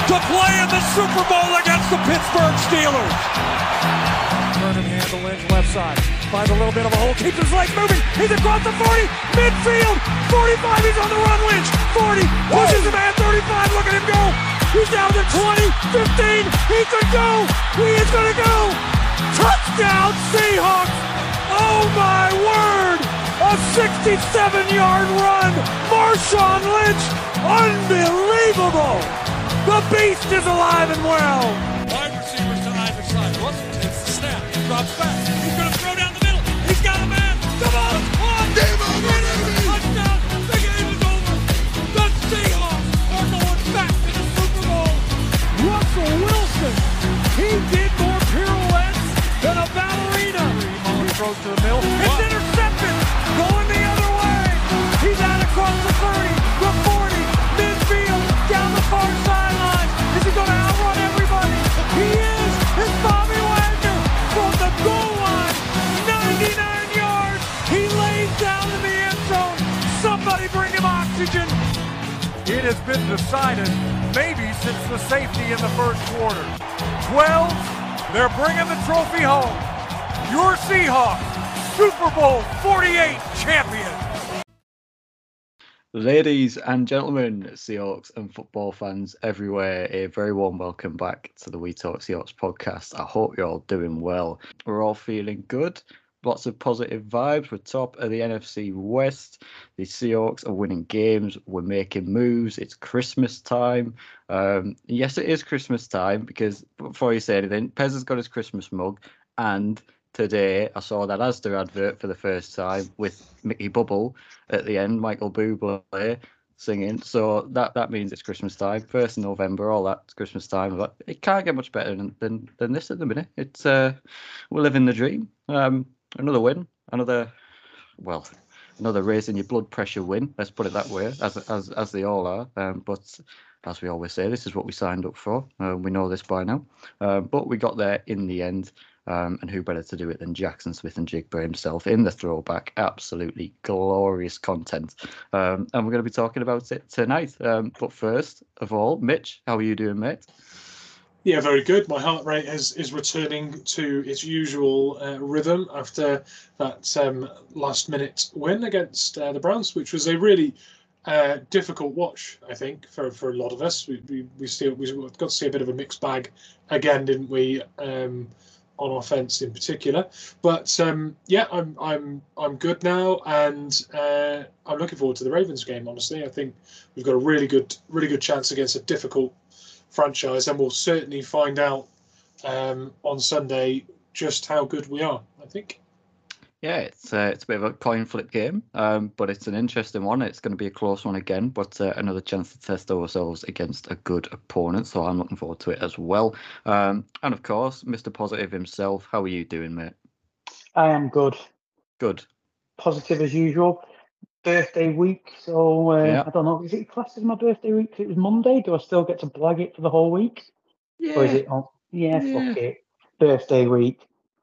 to play in the Super Bowl against the Pittsburgh Steelers. Turn and handle Lynch left side. Finds a little bit of a hole, keeps his legs moving. He's across the 40, midfield, 45, he's on the run, Lynch, 40, pushes him at 35, look at him go. He's down to 20, 15, he could go, he is gonna go. Touchdown Seahawks, oh my word, a 67-yard run, Marshawn Lynch, unbelievable. The beast is alive and well. Wide receivers to either side. Russell takes the snap, drops back. He's going to throw down the middle. He's got a man. The ball is caught. Game over, baby. Touchdown. The game is over. The Seahawks are going back to the Super Bowl. Russell Wilson, he did more pirouettes than a ballerina. He throws to the middle. It's intercepted. Going the other way. He's out across the 30, the 40, midfield, down the far sideline. Is he going to outrun everybody? He is. It's Bobby Wagner from the goal line. 99 yards. He lays down in the end zone. Somebody bring him oxygen. It has been decided, maybe since the safety in the first quarter. 12, they're bringing the trophy home. Your Seahawks, Super Bowl 48 champions. Ladies and gentlemen, Seahawks and football fans everywhere, a very warm welcome back to the We Talk Seahawks podcast. I hope you're all doing well. We're all feeling good. Lots of positive vibes. We're top of the NFC West. The Seahawks are winning games. We're making moves. It's Christmas time. Yes, it is Christmas time because before you say anything, Pez has got his Christmas mug, and today I saw that Asda advert for the first time with Mickey Bubble at the end, Michael Bublé singing. So that means it's Christmas time. 1st of November, all that's Christmas time. But it can't get much better than this at the minute. It's we're living the dream. Another win, another raising your blood pressure win. Let's put it that way, as they all are. But as we always say, this is what we signed up for. We know this by now. But we got there in the end. And who better to do it than Jackson Smith-Njigba himself in the throwback. Absolutely glorious content. And we're going to be talking about it tonight. But first of all, Mitch, how are you doing, mate? Yeah, very good. My heart rate is returning to its usual rhythm after that last-minute win against the Browns, which was a really difficult watch, I think, for a lot of us. We got to see a bit of a mixed bag again, didn't we? On offense in particular, but yeah, I'm good now, and I'm looking forward to the Ravens game. Honestly, I think we've got a really good chance against a difficult franchise, and we'll certainly find out on Sunday just how good we are. I think. Yeah, it's a bit of a coin flip game, but it's an interesting one. It's going to be a close one again, but another chance to test ourselves against a good opponent. So I'm looking forward to it as well. And of course, Mr. Positive himself. How are you doing, mate? I am good. Good. Positive as usual. Birthday week, so Yeah. I don't know. Is it classed as my birthday week? It was Monday. Do I still get to blag it for the whole week? Yeah. Or is it? Oh, yeah, fuck it. Birthday week.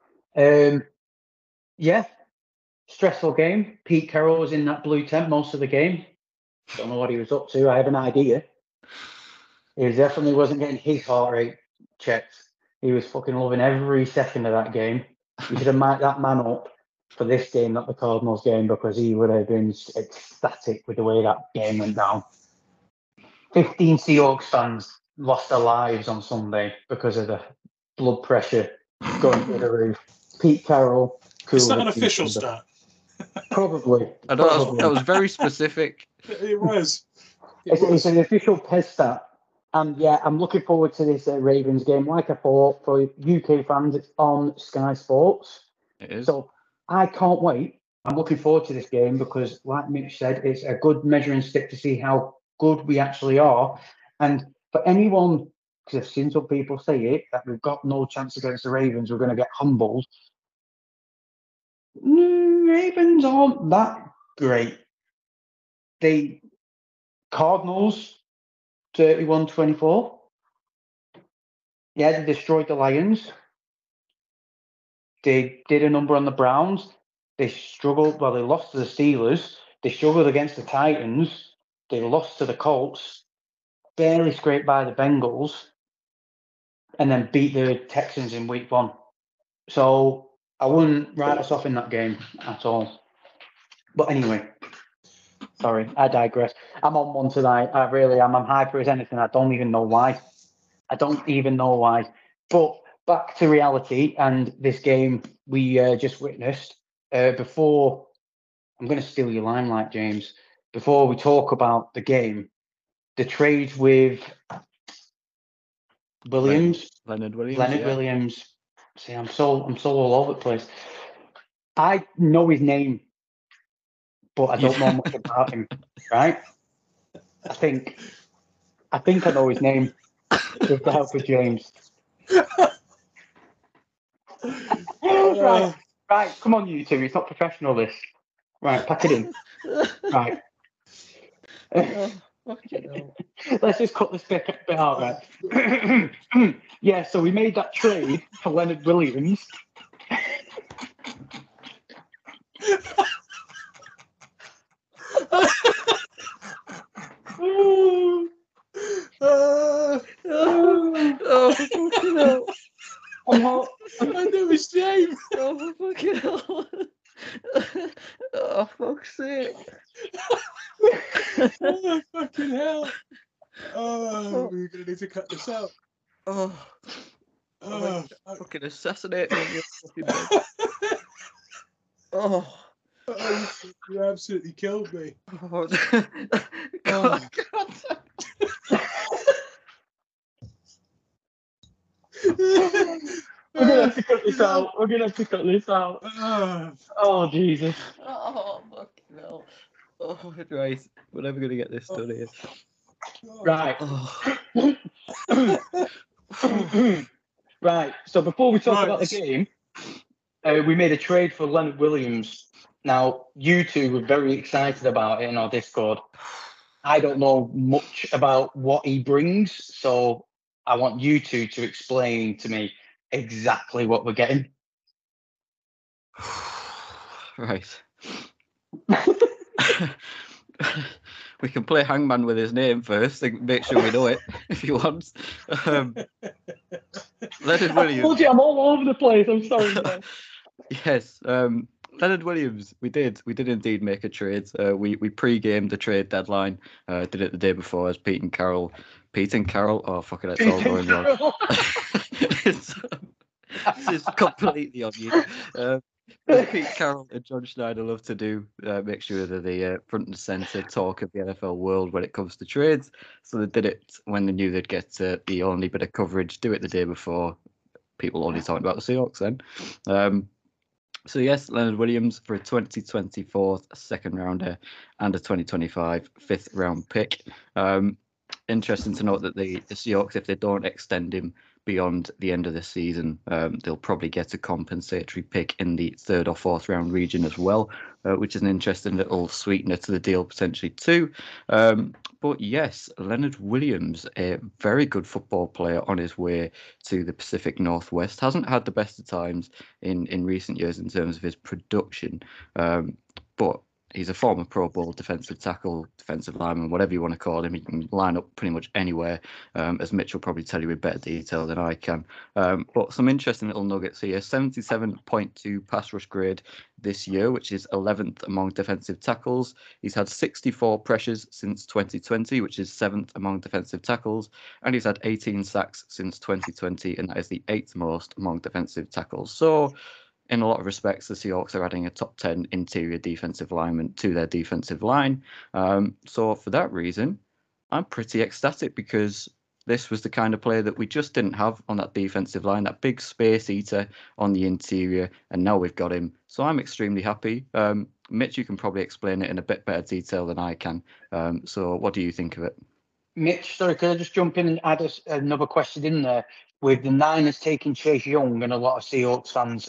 Yeah. Stressful game. Pete Carroll was in that blue tent most of the game. Don't know what he was up to. I have an idea. He definitely wasn't getting his heart rate checked. He was fucking loving every second of that game. You should have mic'd that man up for this game, not the Cardinals game, because he would have been ecstatic with the way that game went down. 15 Seahawks fans lost their lives on Sunday because of the blood pressure going through the roof. Pete Carroll. It's not an official stat. Probably. I know that was very specific. It was. It's an official Pez stat. And yeah, I'm looking forward to this Ravens game. Like I thought, for UK fans, it's on Sky Sports. It is. So I can't wait. I'm looking forward to this game because, like Mitch said, it's a good measuring stick to see how good we actually are. And for anyone, because I've seen some people say it, that we've got no chance against the Ravens, we're going to get humbled. Ravens aren't that great. The Cardinals, 31-24. Yeah, they destroyed the Lions. They did a number on the Browns. They struggled. Well, they lost to the Steelers. They struggled against the Titans. They lost to the Colts. barely scraped by the Bengals, and then beat the Texans in week 1. So I wouldn't write us off in that game at all. But anyway, sorry, I digress. I'm on one tonight. I really am. I'm hyper as anything. I don't even know why. But back to reality and this game we just witnessed. Before, I'm going to steal your limelight, James. Before we talk about the game, the trade with Williams, Leonard Williams. Leonard Williams. See, I'm so all over the place. I know his name, but I don't know much about him. Right? I think I know his name with the help of James. Right. Come on, you two. It's not professional. This. Right, pack it in. Right. Let's just cut this bit out, right? Yeah, so we made that trade for Leonard Williams. Fucking hell. I know his name. Oh, fucking hell. Oh, fuck's sake. Oh, fucking hell. Oh, we're going to need to cut this out. Oh, fucking assassinate me on your fucking bed. Oh. You absolutely killed me. Oh, God. We're gonna have to cut this out. Oh, Jesus. Oh, fucking hell. Oh, right. We're never going to get this done here. Right. Oh. Right. So before we talk about the game, we made a trade for Leonard Williams. Now, you two were very excited about it in our Discord. I don't know much about what he brings, so I want you two to explain to me exactly what we're getting. Right. We can play hangman with his name first and make sure we know it if he wants. Leonard Williams. I told you I'm all over the place. I'm sorry. Man. Yes. Leonard Williams, we did indeed make a trade. We pre-gamed the trade deadline. Did it the day before as Pete and Carol. Oh, fuck it, it's all going wrong. This is completely on you. Pete Carroll and John Schneider love to do, make sure they're the front and centre talk of the NFL world when it comes to trades. So they did it when they knew they'd get the only bit of coverage, do it the day before. People only talking about the Seahawks then. So yes, Leonard Williams for a 2024 second rounder and a 2025 fifth round pick. Interesting to note that the Seahawks, if they don't extend him beyond the end of the season, they'll probably get a compensatory pick in the third or fourth round region as well, which is an interesting little sweetener to the deal potentially too. But yes, Leonard Williams, a very good football player on his way to the Pacific Northwest, hasn't had the best of times in recent years in terms of his production, but he's a former Pro Bowl defensive tackle, defensive lineman, whatever you want to call him. He can line up pretty much anywhere, as Mitch will probably tell you with better detail than I can. But some interesting little nuggets here. 77.2 pass rush grade this year, which is 11th among defensive tackles. He's had 64 pressures since 2020, which is 7th among defensive tackles. And he's had 18 sacks since 2020, and that is the 8th most among defensive tackles. So, in a lot of respects, the Seahawks are adding a top 10 interior defensive lineman to their defensive line. So for that reason, I'm pretty ecstatic because this was the kind of player that we just didn't have on that defensive line, that big space eater on the interior, and now we've got him. So I'm extremely happy. Mitch, you can probably explain it in a bit better detail than I can. So what do you think of it? Mitch, sorry, could I just jump in and add another question in there? With the Niners taking Chase Young and a lot of Seahawks fans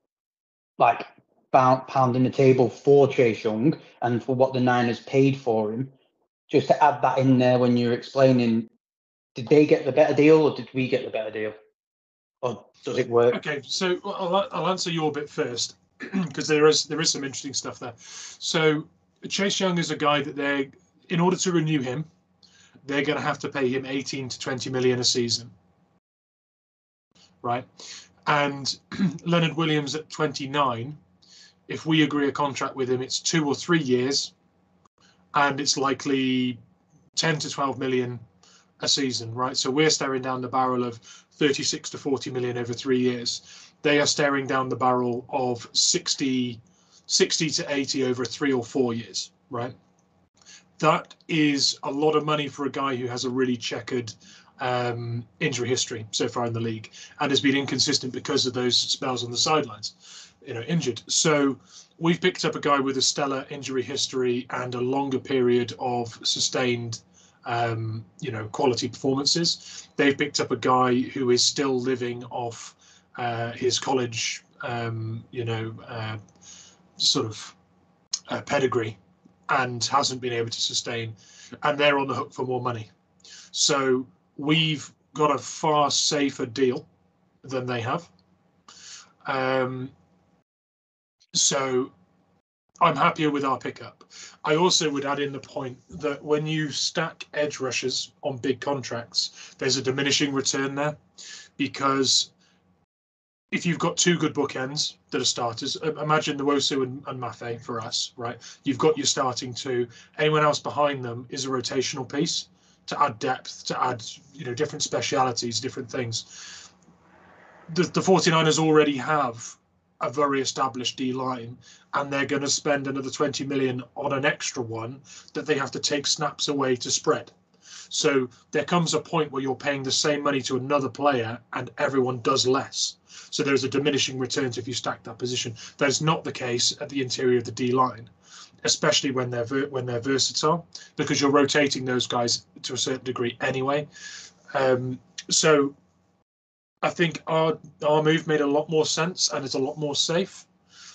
like pounding the table for Chase Young and for what the Niners paid for him, just to add that in there when you're explaining, did they get the better deal or did we get the better deal? Or does it work? Okay, so I'll answer your bit first because there is some interesting stuff there. So Chase Young is a guy that in order to renew him, they're going to have to pay him 18 to 20 million a season, right? And Leonard Williams at 29, if we agree a contract with him, it's 2 or 3 years, and it's likely 10 to 12 million a season, right? So we're staring down the barrel of 36 to 40 million over 3 years. They are staring down the barrel of 60 to 80 over 3 or 4 years, right? That is a lot of money for a guy who has a really checkered injury history so far in the league and has been inconsistent because of those spells on the sidelines, injured. So we've picked up a guy with a stellar injury history and a longer period of sustained quality performances. They've picked up a guy who is still living off his college pedigree and hasn't been able to sustain, and they're on the hook for more money. So we've got a far safer deal than they have. So I'm happier with our pickup. I also would add in the point that when you stack edge rushers on big contracts, there's a diminishing return there, because if you've got 2 good bookends that are starters, imagine the Nwosu and Mafe for us, right? You've got your starting 2. Anyone else behind them is a rotational piece to add depth, to add different specialities, different things. The 49ers already have a very established D line, and they're going to spend another 20 million on an extra one that they have to take snaps away to spread. So there comes a point where you're paying the same money to another player and everyone does less. So there's a diminishing returns if you stack that position. That is not the case at the interior of the D line, especially when they're versatile, because you're rotating those guys to a certain degree anyway. So I think our move made a lot more sense and it's a lot more safe.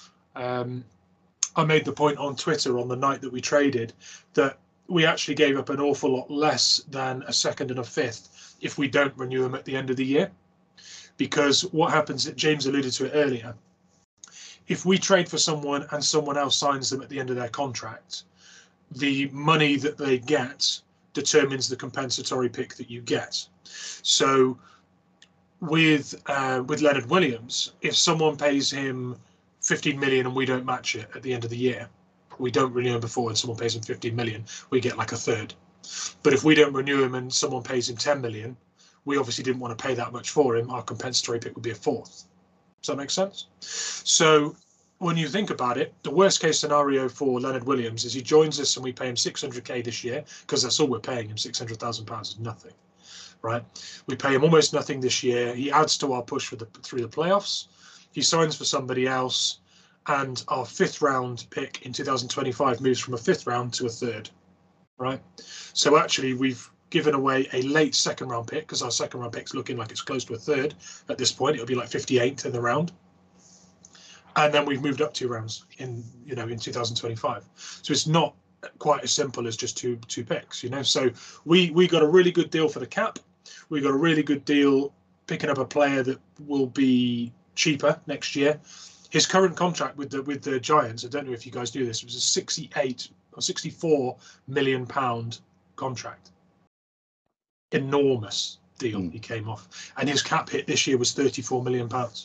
I made the point on Twitter on the night that we traded that we actually gave up an awful lot less than a second and a fifth if we don't renew him at the end of the year. Because what happens, James alluded to it earlier, if we trade for someone and someone else signs them at the end of their contract, the money that they get determines the compensatory pick that you get. So with Leonard Williams, if someone pays him 15 million and we don't match it at the end of the year, we don't renew him before and someone pays him 15 million, we get like a third. But if we don't renew him and someone pays him 10 million, we obviously didn't want to pay that much for him. Our compensatory pick would be a fourth. Does that make sense? So when you think about it, the worst case scenario for Leonard Williams is he joins us and we pay him 600k this year, because that's all we're paying him. £600,000 is nothing, right? We pay him almost nothing this year. He adds to our push through the playoffs. He signs for somebody else, and our 5th round pick in 2025 moves from a 5th round to a 3rd, right? So actually we've given away a late 2nd round pick, because our 2nd round pick's looking like it's close to a 3rd at this point. It'll be like 58th in the round. And then we've moved up 2 rounds in 2025. So it's not quite as simple as just two picks, So we got a really good deal for the cap. We got a really good deal picking up a player that will be cheaper next year. His current contract with the Giants, I don't know if you guys do this, it was a 68 or 64 million pound contract. Enormous deal he came off, and his cap hit this year was 34 million pounds.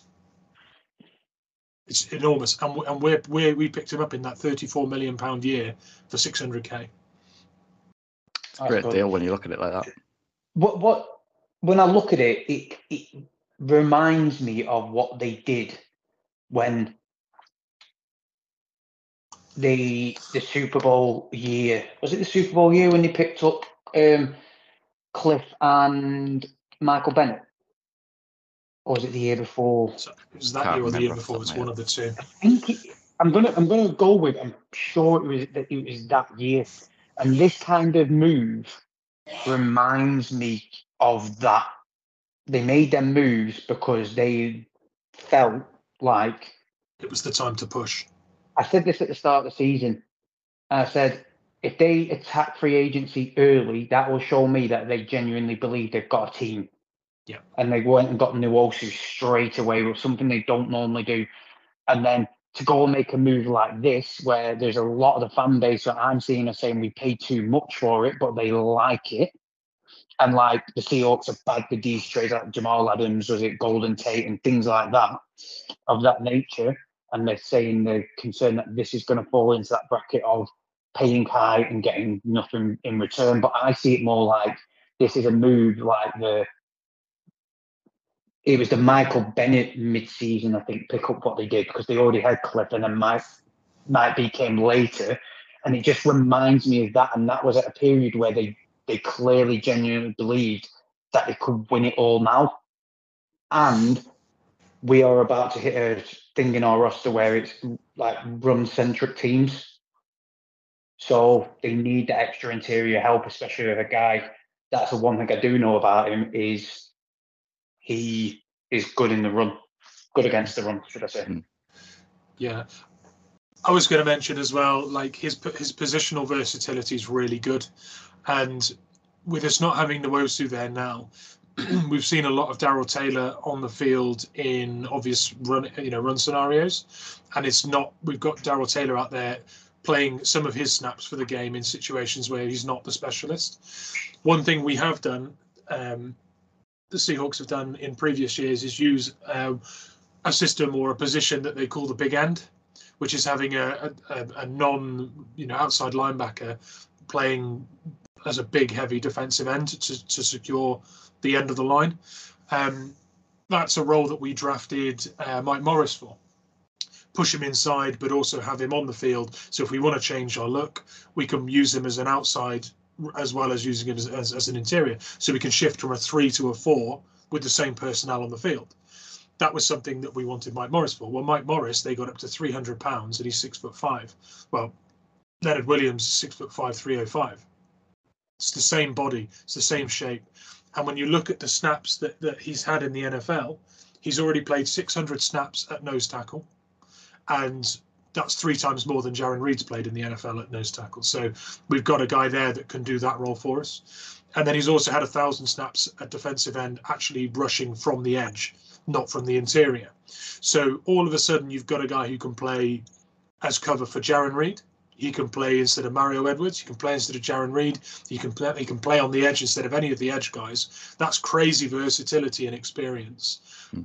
It's enormous, and we picked him up in that 34 million pound year for 600k. It's a great deal when you look at it like that. What when I look at it, it reminds me of what they did when the Super Bowl year, was it the Super Bowl year when they picked up Cliff and Michael Bennett? Or was it the year before? So it was that year or the year before? It's one of the two. I think I'm gonna go with, I'm sure it was that year. And this kind of move reminds me of that. They made them moves because they felt like it was the time to push. I said this at the start of the season. I said, if they attack free agency early, that will show me that they genuinely believe they've got a team. Yeah. And they went and got Nwosu straight away with something they don't normally do. And then to go and make a move like this, where there's a lot of the fan base that I'm seeing are saying we paid too much for it, but they like it. And like the Seahawks have bagged the these trades like Jamal Adams, was it Golden Tate and things like that of that nature. And they're saying they're concerned that this is going to fall into that bracket of paying high and getting nothing in return. But I see it more like this is a move like it was the Michael Bennett mid-season, I think, pick up what they did because they already had Cliff and then Mike B came later. And it just reminds me of that. And that was at a period where they clearly genuinely believed that they could win it all now. And we are about to hit a thing in our roster where it's like run-centric teams. So they need the extra interior help, especially with a guy. That's the one thing I do know about him is he is good in the run, good against the run, should I say. Yeah. I was going to mention as well, like his positional versatility is really good. And with us not having Nwosu there now, we've seen a lot of Darrell Taylor on the field in obvious run scenarios. And it's not, we've got Darrell Taylor out there playing some of his snaps for the game in situations where he's not the specialist. One thing we have done, the Seahawks have done in previous years, is use a system or a position that they call the big end, which is having a non outside linebacker playing as a big heavy defensive end to secure the end of the line. That's a role that we drafted Mike Morris for. Push him inside, but also have him on the field. So if we want to change our look, we can use him as an outside as well as using him as an interior. So we can shift from a 3 to a 4 with the same personnel on the field. That was something that we wanted Mike Morris for. Well, Mike Morris, they got up to 300 pounds and he's 6'5". Well, Leonard Williams is 6'5", 305. It's the same body, it's the same shape. And when you look at the snaps that he's had in the NFL, he's already played 600 snaps at nose tackle. And that's 3 times more than Jarran Reed's played in the NFL at nose tackle. So we've got a guy there that can do that role for us. And then he's also had 1,000 snaps at defensive end, actually rushing from the edge, not from the interior. So all of a sudden, you've got a guy who can play as cover for Jarran Reed. He can play instead of Mario Edwards. He can play instead of Jarran Reed. He can play on the edge instead of any of the edge guys. That's crazy versatility and experience.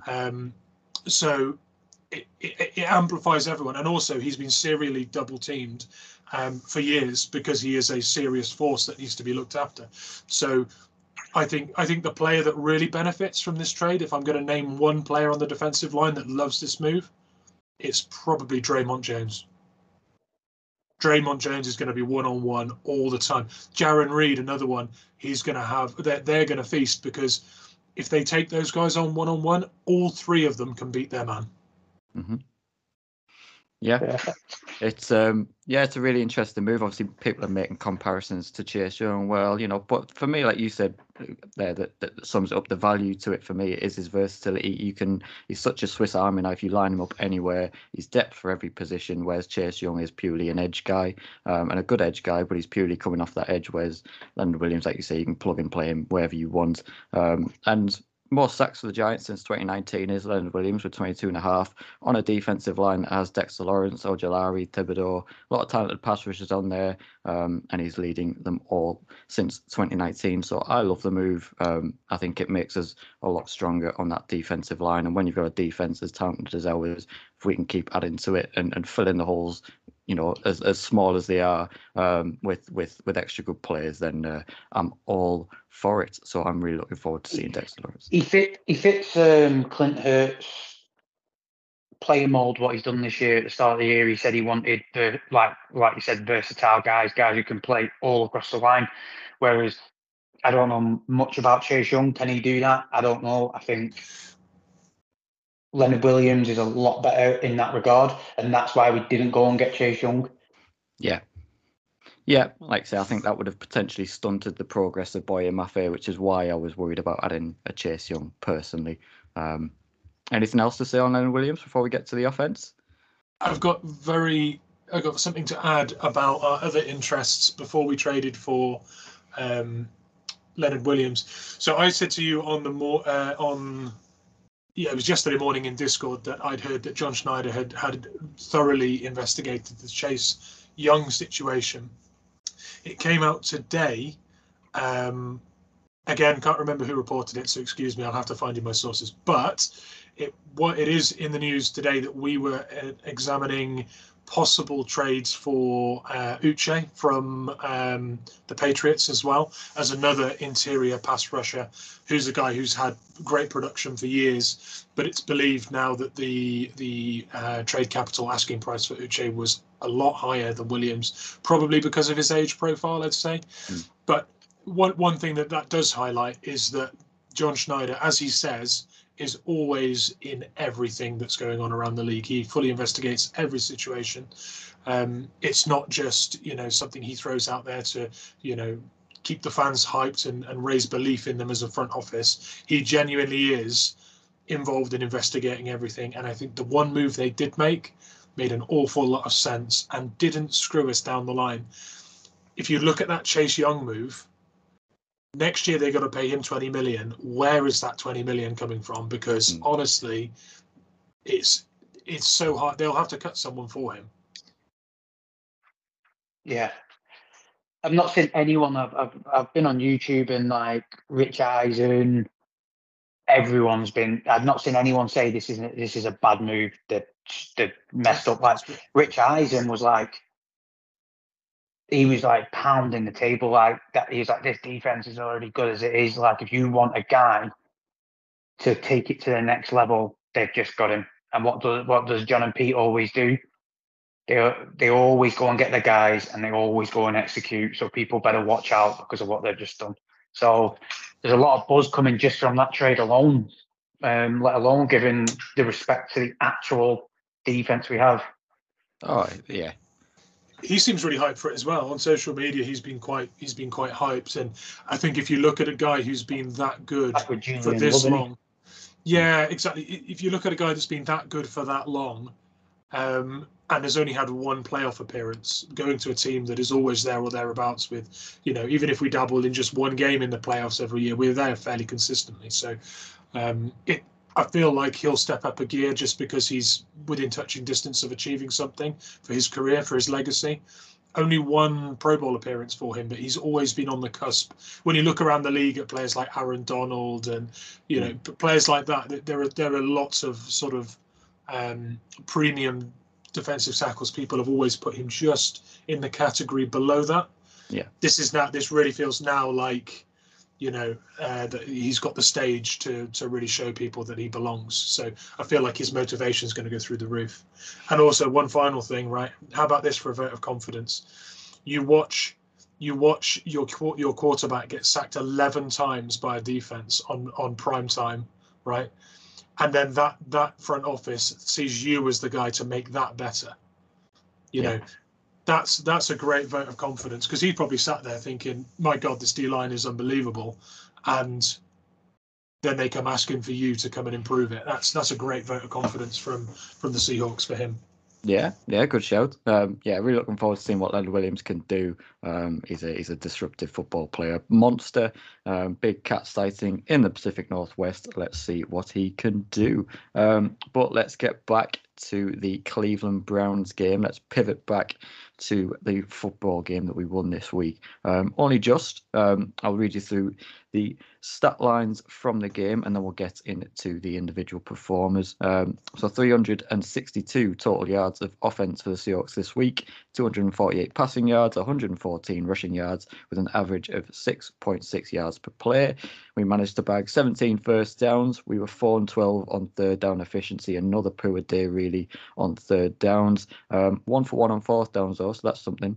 So it amplifies everyone. And also, he's been serially double teamed for years because he is a serious force that needs to be looked after. So I think the player that really benefits from this trade, if I'm going to name one player on the defensive line that loves this move, it's probably Draymond Jones. Draymond Jones is going to be one-on-one all the time. Jarran Reed, another one, he's going to have, they're going to feast because if they take those guys on one-on-one, all 3 of them can beat their man. Mm-hmm. Yeah, it's it's a really interesting move. Obviously, people are making comparisons to Chase Young. Well, but for me, like you said there, that sums up the value to it for me is his versatility. He's such a Swiss Army knife. You line him up anywhere. He's depth for every position. Whereas Chase Young is purely an edge guy and a good edge guy, but he's purely coming off that edge. Whereas Leonard Williams, like you say, you can plug and play him wherever you want. And more sacks for the Giants since 2019 is Leonard Williams with 22.5 on a defensive line that has Dexter Lawrence, Ojulari, Thibodeau, a lot of talented pass rushers on there, and he's leading them all since 2019. So I love the move. I think it makes us a lot stronger on that defensive line. And when you've got a defense as talented as ours, if we can keep adding to it and fill in the holes, as small as they are, with extra good players, then I'm all for it. So I'm really looking forward to seeing Dexter Lawrence. He fits Clint Hurtt's player mold. What he's done this year at the start of the year, he said he wanted the like you said, versatile guys who can play all across the line. Whereas I don't know much about Chase Young. Can he do that? I don't know. I think Leonard Williams is a lot better in that regard, and that's why we didn't go and get Chase Young. Yeah, like I say, I think that would have potentially stunted the progress of Boye Mafe, which is why I was worried about adding a Chase Young personally. Anything else to say on Leonard Williams before we get to the offense? I've got something to add about our other interests before we traded for Leonard Williams. So I said to you it was yesterday morning in Discord that I'd heard that John Schneider had thoroughly investigated the Chase Young situation. It came out today Again, can't remember who reported it, so excuse me, I'll have to find you my sources. But it is in the news today that we were examining possible trades for Uche from the Patriots, as well as another interior pass rusher, who's a guy who's had great production for years. But it's believed now that the trade capital asking price for Uche was a lot higher than Williams, probably because of his age profile, I'd say. But one thing that does highlight is that John Schneider, as he says, is always in everything that's going on around the league. He fully investigates every situation. It's not just, something he throws out there to, keep the fans hyped and raise belief in them as a front office. He genuinely is involved in investigating everything. And I think the one move they did make made an awful lot of sense and didn't screw us down the line. If you look at that Chase Young move, next year they're going to pay him 20 million. Where is that 20 million coming from? Because honestly, it's so hard. They'll have to cut someone for him. Yeah. I've not seen anyone. I've been on YouTube and like Rich Eisen. Everyone's been. I've not seen anyone say this is a bad move. That messed up. Like Rich Eisen was like. He was like pounding the table like that. He was like, this defense is already good as it is. Like, if you want a guy to take it to the next level, they've just got him. And what does John and Pete always do? They always go and get the guys, and they always go and execute. So people better watch out because of what they've just done. So there's a lot of buzz coming just from that trade alone, let alone giving the respect to the actual defense we have. Oh yeah. He seems really hyped for it as well. On social media, he's been quite hyped, and I think if you look at a guy who's been that good for this long, yeah, exactly. If you look at a guy that's been that good for that long, and has only had one playoff appearance, going to a team that is always there or thereabouts with, even if we dabble in just one game in the playoffs every year, we're there fairly consistently. So, I feel like he'll step up a gear just because he's within touching distance of achieving something for his career, for his legacy. Only one Pro Bowl appearance for him, but he's always been on the cusp. When you look around the league at players like Aaron Donald and, players like that, there are lots of sort of premium defensive tackles. People have always put him just in the category below that. Yeah. This really feels now like, that he's got the stage to really show people that he belongs. So I feel like his motivation is going to go through the roof. And also one final thing, right? How about this for a vote of confidence? You watch your quarterback get sacked 11 times by a defense on prime time, right? And then that front office sees you as the guy to make that better. You know, that's a great vote of confidence, because he probably sat there thinking, my God, this D-line is unbelievable. And then they come asking for you to come and improve it. That's a great vote of confidence from the Seahawks for him. Yeah, good shout. Really looking forward to seeing what Leonard Williams can do. He's a disruptive football player, monster, big cat sighting in the Pacific Northwest. Let's see what he can do. But let's get back to the Cleveland Browns game. Let's pivot back to the football game that we won this week. Only just. I'll read you through the stat lines from the game, and then we'll get into the individual performers. So 362 total yards of offense for the Seahawks this week, 248 passing yards, 114 rushing yards, with an average of 6.6 yards per play. We managed to bag 17 first downs. We were 4-12 on third down efficiency. Another poor day, really, on third downs. 1 for 1 on fourth downs, though, so that's something.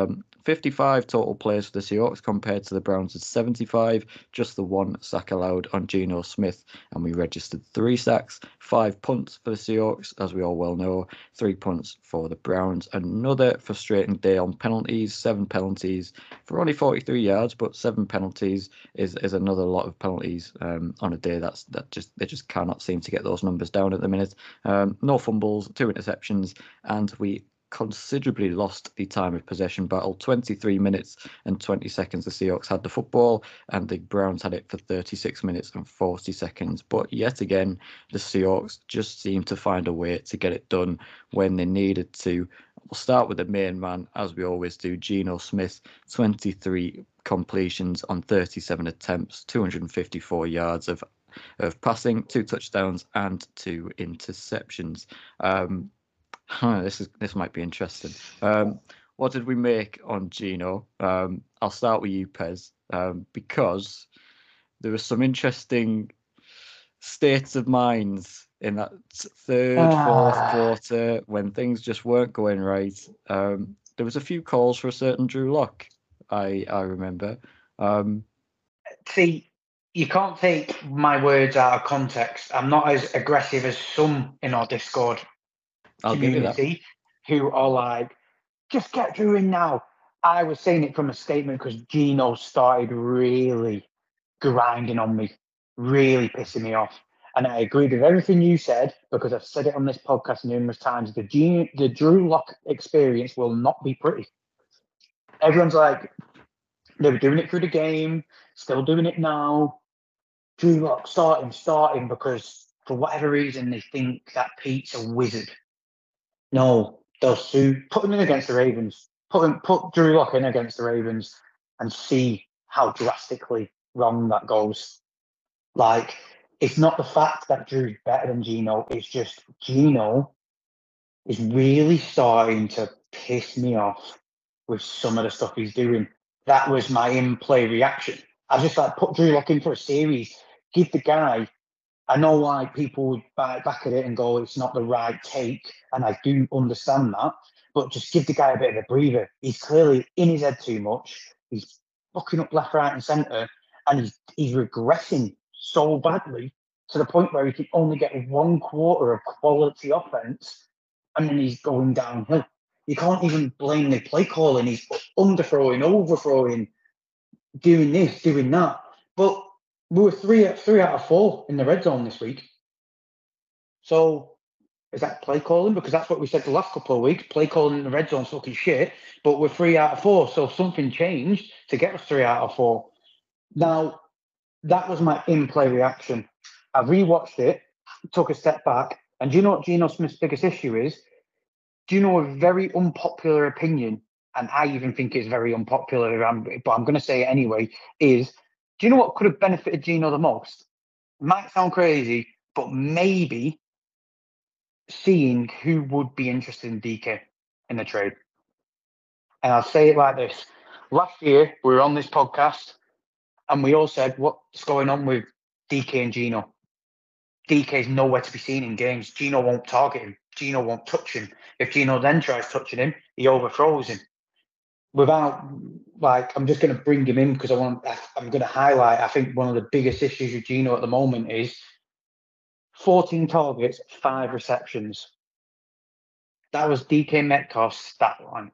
55 total plays for the Seahawks compared to the Browns' 75. Just the one sack allowed on Geno Smith, and we registered 3 sacks. 5 punts for the Seahawks, as we all well know. 3 punts for the Browns. Another frustrating day on penalties. 7 penalties for only 43 yards, but 7 penalties is another lot of penalties on a day they just cannot seem to get those numbers down at the minute. No fumbles, 2 interceptions, and we considerably lost the time of possession battle. 23 minutes and 20 seconds the Seahawks had the football, and the Browns had it for 36 minutes and 40 seconds. But yet again, the Seahawks just seemed to find a way to get it done when they needed to. We'll start with the main man, as we always do, Geno Smith. 23 completions on 37 attempts, 254 yards of passing, 2 touchdowns and 2 interceptions. This might be interesting. What did we make on Geno? I'll start with you, Pez, because there were some interesting states of minds in that third, fourth quarter when things just weren't going right. There was a few calls for a certain Drew Lock, I remember. See, you can't take my words out of context. I'm not as aggressive as some in our Discord community who are like, just get Drew in now. I was saying it from a statement because Geno started really grinding on me, really pissing me off. And I agreed with everything you said because I've said it on this podcast numerous times. The Drew Lock experience will not be pretty. Everyone's like, they were doing it through the game, still doing it now. Drew Lock starting because for whatever reason they think that Pete's a wizard. No, they'll put him in against the Ravens. Put Drew Lock in against the Ravens and see how drastically wrong that goes. Like, it's not the fact that Drew's better than Geno. It's just Geno is really starting to piss me off with some of the stuff he's doing. That was my in-play reaction. I just like put Drew Lock in for a series. Give the guy. I know like people would bite back at it and go, it's not the right take, and I do understand that. But just give the guy a bit of a breather. He's clearly in his head too much. He's fucking up left, right, and centre, and he's regressing so badly to the point where he can only get 1 quarter of quality offense, and then he's going downhill. You can't even blame the play calling. He's underthrowing, overthrowing, doing this, doing that. But we were 3 out of 4 in the red zone this week. So is that play calling? Because that's what we said the last couple of weeks. Play calling in the red zone's fucking shit. But we're 3 out of 4. So something changed to get us 3 out of 4. Now, that was my in-play reaction. I rewatched it, took a step back, and do you know what Geno Smith's biggest issue is? Do you know a very unpopular opinion, and I even think it's very unpopular, but I'm going to say it anyway, is, do you know what could have benefited Geno the most? Might sound crazy, but maybe seeing who would be interested in DK in the trade. And I'll say it like this. Last year, we were on this podcast, and we all said, what's going on with DK and Geno? DK's nowhere to be seen in games. Geno won't target him. Geno won't touch him. If Geno then tries touching him, he overthrows him. Without, I'm just going to bring him in because I'm going to highlight, I think one of the biggest issues with Geno at the moment is 14 targets, 5 receptions. That was DK Metcalf's stat line.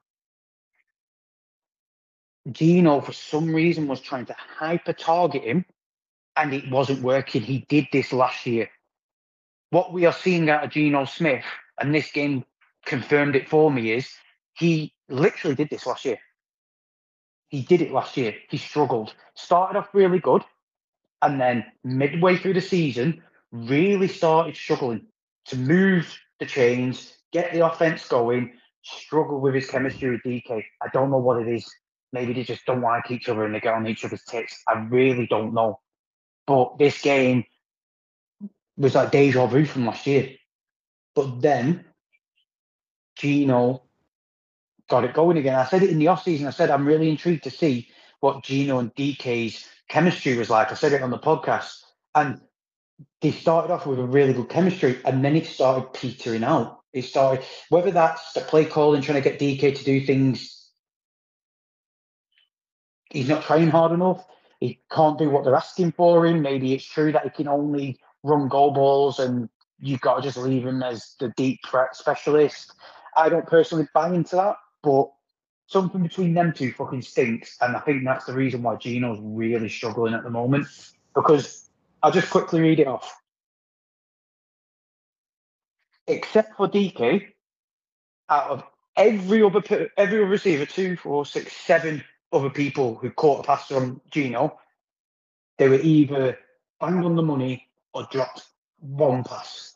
Geno, for some reason, was trying to hyper-target him, and it wasn't working. He did this last year. What we are seeing out of Geno Smith, and this game confirmed it for me, is he literally did this last year. He did it last year. He struggled. Started off really good, and then midway through the season, really started struggling to move the chains, get the offense going, struggle with his chemistry with DK. I don't know what it is. Maybe they just don't like each other and they get on each other's tits. I really don't know. But this game was like deja vu from last year. But then Geno got it going again. I said it in the offseason. I said, I'm really intrigued to see what Geno and DK's chemistry was like. I said it on the podcast. And they started off with a really good chemistry, and then it started petering out. It started, whether that's the play calling, trying to get DK to do things, he's not trying hard enough. He can't do what they're asking for him. Maybe it's true that he can only run go balls and you've got to just leave him as the deep threat specialist. I don't personally buy into that, but something between them two fucking stinks. And I think that's the reason why Geno's really struggling at the moment. Because I'll just quickly read it off. Except for DK, out of every other receiver, 2, 4, 6, 7 other people who caught a pass from Geno, they were either bang on the money or dropped 1 pass.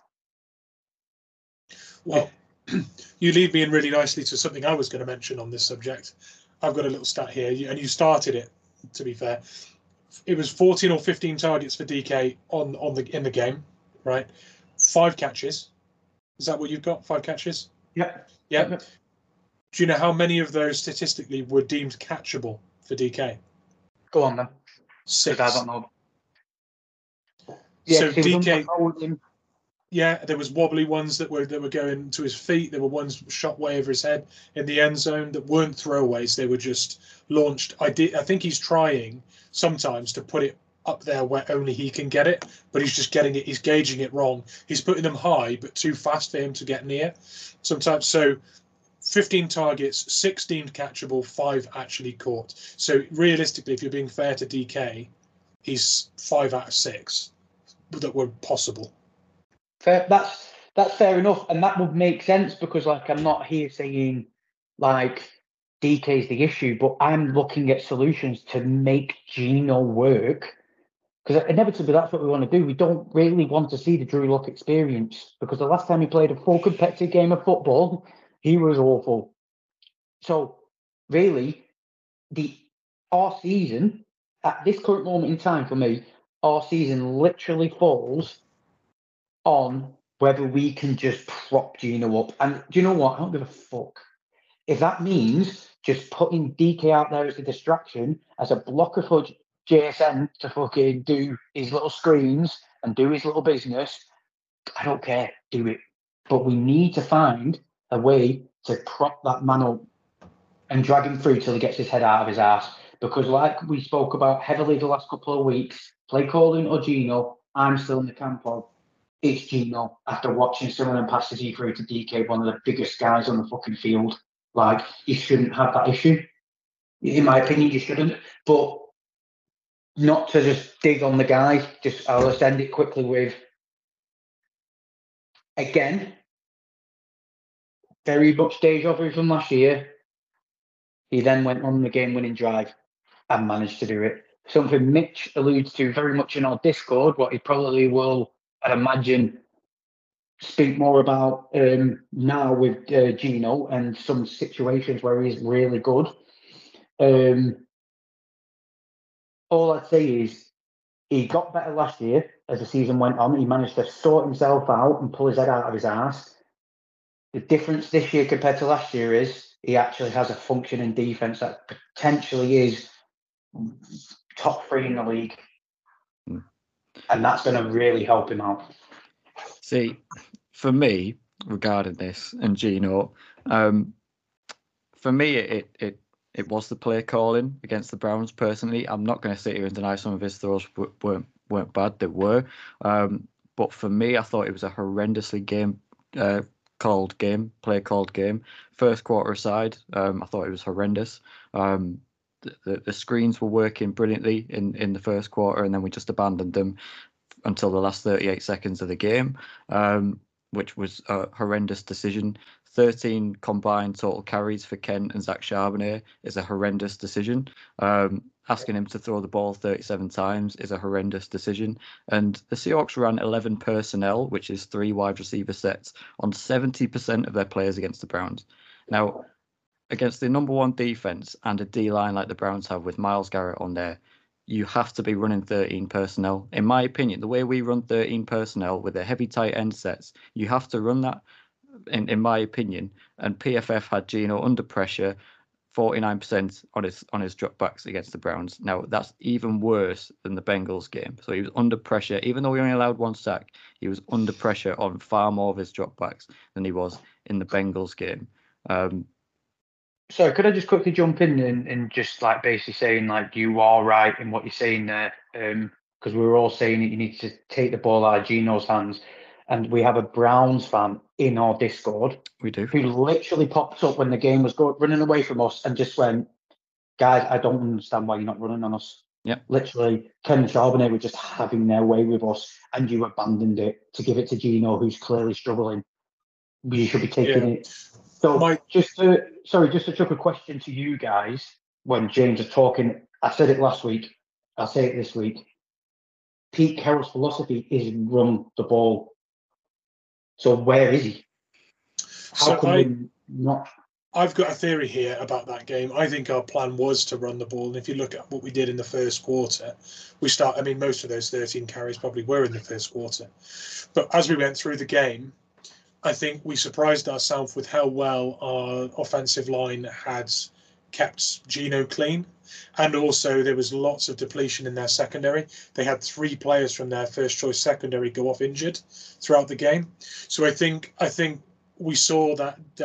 Well, you lead me in really nicely to something I was going to mention on this subject. I've got a little stat here, and you started it to be fair. It was 14 or 15 targets for DK in the game, right? 5 catches. Is that what you've got? 5 catches? Yeah. Yeah. Do you know how many of those statistically were deemed catchable for DK? Go on then. 6. I don't know. Yeah, so DK. Yeah, there was wobbly ones that were going to his feet. There were ones shot way over his head in the end zone that weren't throwaways. They were just launched. I think he's trying sometimes to put it up there where only he can get it, but he's just getting it. He's gauging it wrong. He's putting them high, but too fast for him to get near sometimes. So 15 targets, 6 deemed catchable, 5 actually caught. So realistically, if you're being fair to DK, he's 5 out of 6 that were possible. Fair, that's fair enough, and that would make sense because, like, I'm not here saying like DK's the issue, but I'm looking at solutions to make Geno work because inevitably that's what we want to do. We don't really want to see the Drew Lock experience because the last time he played a full competitive game of football, he was awful. So really, our season at this current moment in time for me, our season literally falls on whether we can just prop Geno up. And do you know what? I don't give a fuck. If that means just putting DK out there as a distraction, as a blocker for JSN to fucking do his little screens and do his little business, I don't care. Do it. But we need to find a way to prop that man up and drag him through till he gets his head out of his ass. Because like we spoke about heavily the last couple of weeks, play calling or Geno, I'm still in the camp of it's Geno after watching some of them passes he threw to DK, one of the biggest guys on the fucking field. Like, you shouldn't have that issue. In my opinion, you shouldn't. But not to just dig on the guy, I'll just end it quickly with, again, very much deja vu from last year. He then went on the game-winning drive and managed to do it. Something Mitch alludes to very much in our Discord, what he probably will, I'd imagine, speak more about now with Geno and some situations where he's really good. All I'd say is he got better last year as the season went on. He managed to sort himself out and pull his head out of his ass. The difference this year compared to last year is he actually has a functioning defense that potentially is top 3 in the league. And that's going to really help him out. See, for me, regarding this and Geno, for me, it was the play calling against the Browns. Personally, I'm not going to sit here and deny some of his throws weren't bad. They were, but for me, I thought it was a horrendously play called game. First quarter aside, I thought it was horrendous. The screens were working brilliantly in the first quarter, and then we just abandoned them until the last 38 seconds of the game, which was a horrendous decision. 13 combined total carries for Kent and Zach Charbonnet is a horrendous decision. Asking him to throw the ball 37 times is a horrendous decision. And the Seahawks ran 11 personnel, which is 3 wide receiver sets, on 70% of their players against the Browns. Now, against the number 1 defense and a D-line like the Browns have with Myles Garrett on there, you have to be running 13 personnel. In my opinion, the way we run 13 personnel with the heavy tight end sets, you have to run that, in my opinion. And PFF had Geno under pressure 49% on his dropbacks against the Browns. Now, that's even worse than the Bengals game. So he was under pressure. Even though he only allowed 1 sack, he was under pressure on far more of his dropbacks than he was in the Bengals game. So could I just quickly jump in and just like basically saying like you are right in what you're saying there, because we were all saying that you need to take the ball out of Geno's hands, and we have a Browns fan in our Discord. We do. Who literally popped up when the game was running away from us and just went, guys, I don't understand why you're not running on us. Yeah. Literally, Ken and Charbonnet were just having their way with us, and you abandoned it to give it to Geno, who's clearly struggling. You should be taking it. So just to chuck a question to you guys when James is talking, I said it last week, I'll say it this week. Pete Carroll's philosophy is run the ball. So where is he? How come we not? I've got a theory here about that game. I think our plan was to run the ball. And if you look at what we did in the first quarter, most of those 13 carries probably were in the first quarter. But as we went through the game, I think we surprised ourselves with how well our offensive line had kept Gino clean. And also there was lots of depletion in their secondary. They had 3 players from their first choice secondary go off injured throughout the game. So I think we saw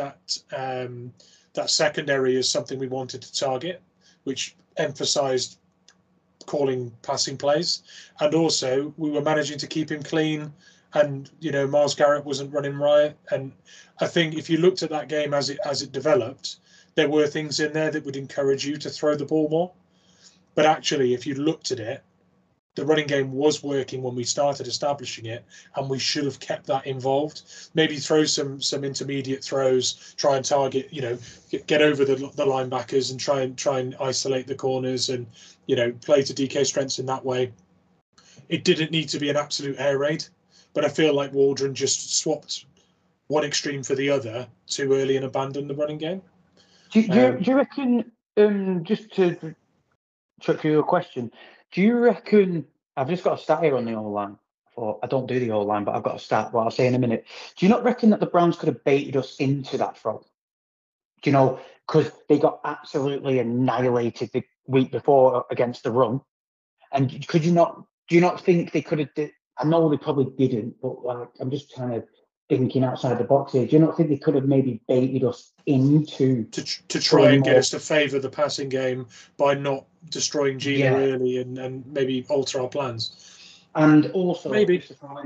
that secondary as something we wanted to target, which emphasized calling passing plays. And also we were managing to keep him clean, and Myles Garrett wasn't running riot. And I think if you looked at that game as it developed, there were things in there that would encourage you to throw the ball more. But actually, if you looked at it, the running game was working when we started establishing it, and we should have kept that involved. Maybe throw some intermediate throws, try and target, get over the linebackers and try and isolate the corners, and play to DK strengths in that way. It didn't need to be an absolute air raid, but I feel like Waldron just swapped one extreme for the other too early and abandoned the running game. Do you reckon, just to chuck you a question, do you reckon, I've just got a stat here on the O-line. I don't do the O-line, but I've got a stat, what I'll say in a minute. Do you not reckon that the Browns could have baited us into that throw? Because they got absolutely annihilated the week before against the run. And do you not think they could have, I know they probably didn't, but I'm just kind of thinking outside the box here. Do you not think they could have maybe baited us into to try and get us to favour the passing game by not destroying Gino early and maybe alter our plans? And also, maybe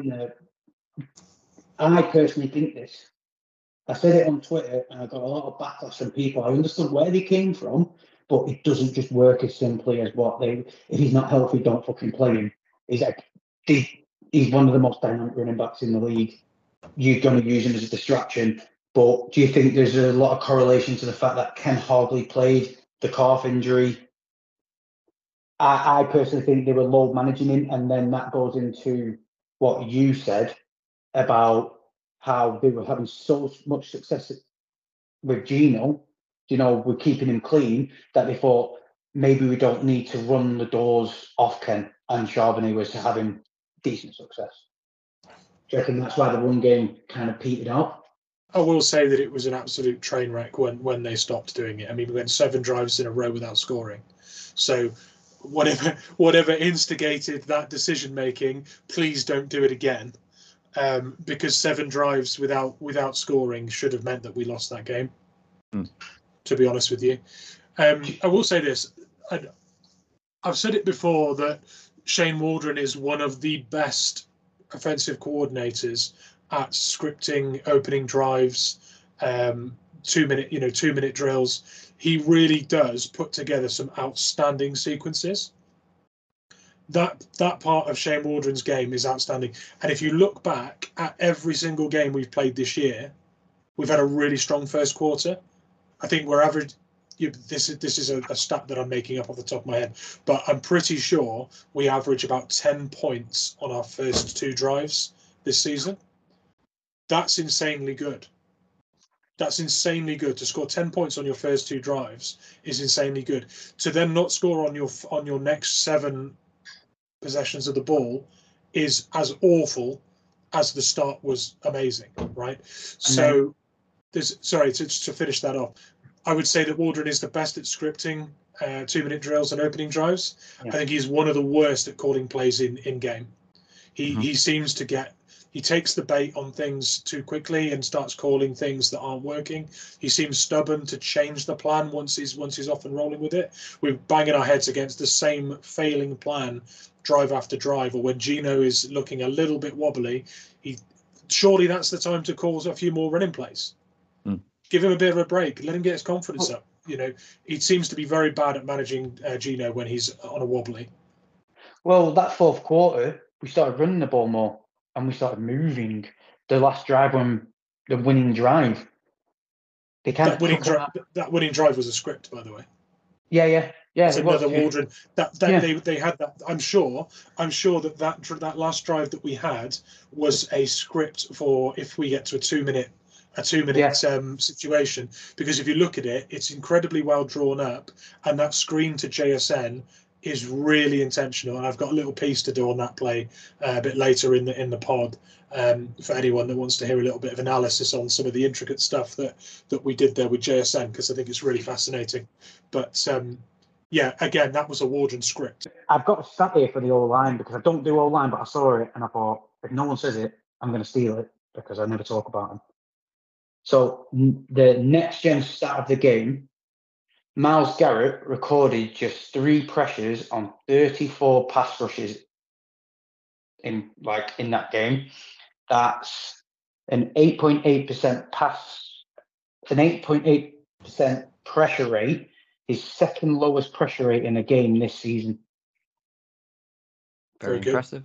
I personally think this. I said it on Twitter, and I got a lot of backlash from people. I understood where they came from, but it doesn't just work as simply as if he's not healthy, don't fucking play him. He's one of the most dynamic running backs in the league. You're going to use him as a distraction, but do you think there's a lot of correlation to the fact that Ken Hogley played, the calf injury? I personally think they were low managing him, and then that goes into what you said about how they were having so much success with Gino, with keeping him clean, that they thought maybe we don't need to run the doors off Ken, and Charbonnet was having decent success. Do you reckon that's why the run game kind of petered out? I will say that it was an absolute train wreck when they stopped doing it. I mean, we went 7 drives in a row without scoring. So whatever instigated that decision making, please don't do it again. Because 7 drives without scoring should have meant that we lost that game. To be honest with you, I will say this: I've said it before that Shane Waldron is one of the best offensive coordinators at scripting opening drives, 2-minute drills. He really does put together some outstanding sequences. That part of Shane Waldron's game is outstanding. And if you look back at every single game we've played this year, we've had a really strong first quarter. I think we're average. This is a stat that I'm making up off the top of my head, but I'm pretty sure we average about 10 points on our first 2 drives this season. That's insanely good. That's insanely good. To score 10 points on your first 2 drives is insanely good. To then not score on your next 7 possessions of the ball is as awful as the start was amazing, right? So, to finish that off, I would say that Waldron is the best at scripting 2-minute drills and opening drives. Yeah. I think he's one of the worst at calling plays in game. He seems to he takes the bait on things too quickly and starts calling things that aren't working. He seems stubborn to change the plan once he's off and rolling with it. We're banging our heads against the same failing plan drive after drive, or when Gino is looking a little bit wobbly, surely that's the time to cause a few more running plays. Give him a bit of a break. Let him get his confidence up. He seems to be very bad at managing Gino when he's on a wobbly. Well, that fourth quarter, we started running the ball more and we started moving. The last drive, when the winning drive, that winning drive was a script, by the way. Yeah. It's another Waldron. They had that. I'm sure that last drive that we had was a script for if we get to a 2-minute a 2-minute situation, because if you look at it, it's incredibly well drawn up, and that screen to JSN is really intentional. And I've got a little piece to do on that play a bit later in the pod, for anyone that wants to hear a little bit of analysis on some of the intricate stuff that we did there with JSN, because I think it's really fascinating. But yeah, again, that was a Wardren script. I've got a stat here for the O-line, because I don't do O-line, but I saw it and I thought, if no one says it, I'm going to steal it, because I never talk about them. So the next gen stat of the game, Myles Garrett recorded just 3 pressures on 34 pass rushes in that game. That's an 8.8% an 8.8% pressure rate, his second lowest pressure rate in a game this season. Very good. impressive.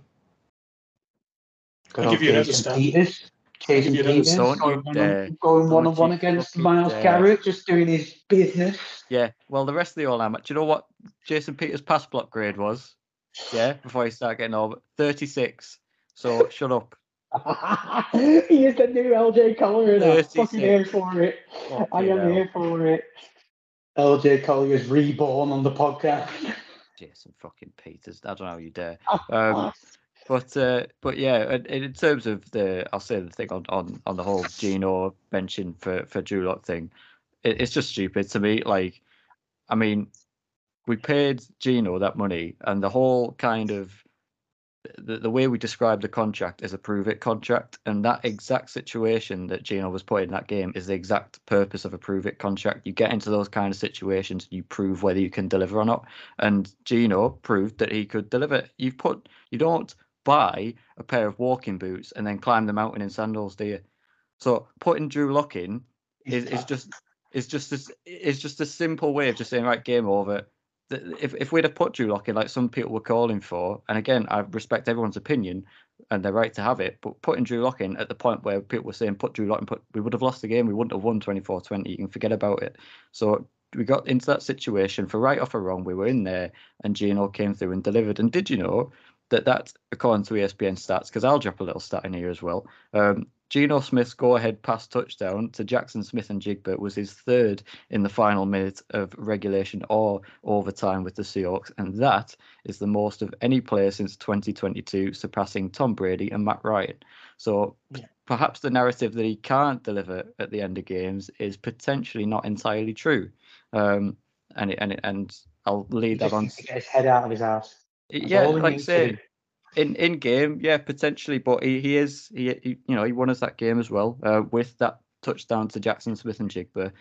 I'll give you another stat. Jason Peters going one-on-one against Myles Garrett, just doing his business. Yeah, well, the rest of the all-line match, do you know what Jason Peters' pass block grade was? Yeah, before he started getting over 36. So shut up. He is the new LJ Collier, and I'm fucking here for it. I am here for it. LJ Collier's reborn on the podcast. Jason fucking Peters. I don't know how you dare. But yeah, in terms of I'll say the thing on the whole Geno benching for Drew Lock thing, it's just stupid to me. Like, I mean, we paid Geno that money, and the whole kind of the way we describe the contract is a prove it contract, and that exact situation that Geno was put in that game is the exact purpose of a prove it contract. You get into those kind of situations, you prove whether you can deliver or not, and Geno proved that he could deliver. You don't buy a pair of walking boots and then climb the mountain in sandals, do you? So putting Drew Lock in is just a simple way of just saying, right, game over. If we'd have put Drew Lock in, like some people were calling for, and again, I respect everyone's opinion and their right to have it, but putting Drew Lock in at the point where people were saying put Drew Lock in, we would have lost the game. We wouldn't have won 24-20. You can forget about it. So we got into that situation for right or for wrong. We were in there, and Geno came through and delivered. And did you know that according to ESPN stats, because I'll drop a little stat in here as well, Geno Smith's go-ahead pass touchdown to Jackson Smith-Njigba was his 3rd in the final minute of regulation or overtime with the Seahawks, and that is the most of any player since 2022, surpassing Tom Brady and Matt Ryan. So perhaps the narrative that he can't deliver at the end of games is potentially not entirely true. And I'll lead that on. To get his head out of his ass. Yeah, like I say, in game, yeah, potentially, but he won us that game as well with that touchdown to Jackson Smith-Njigba.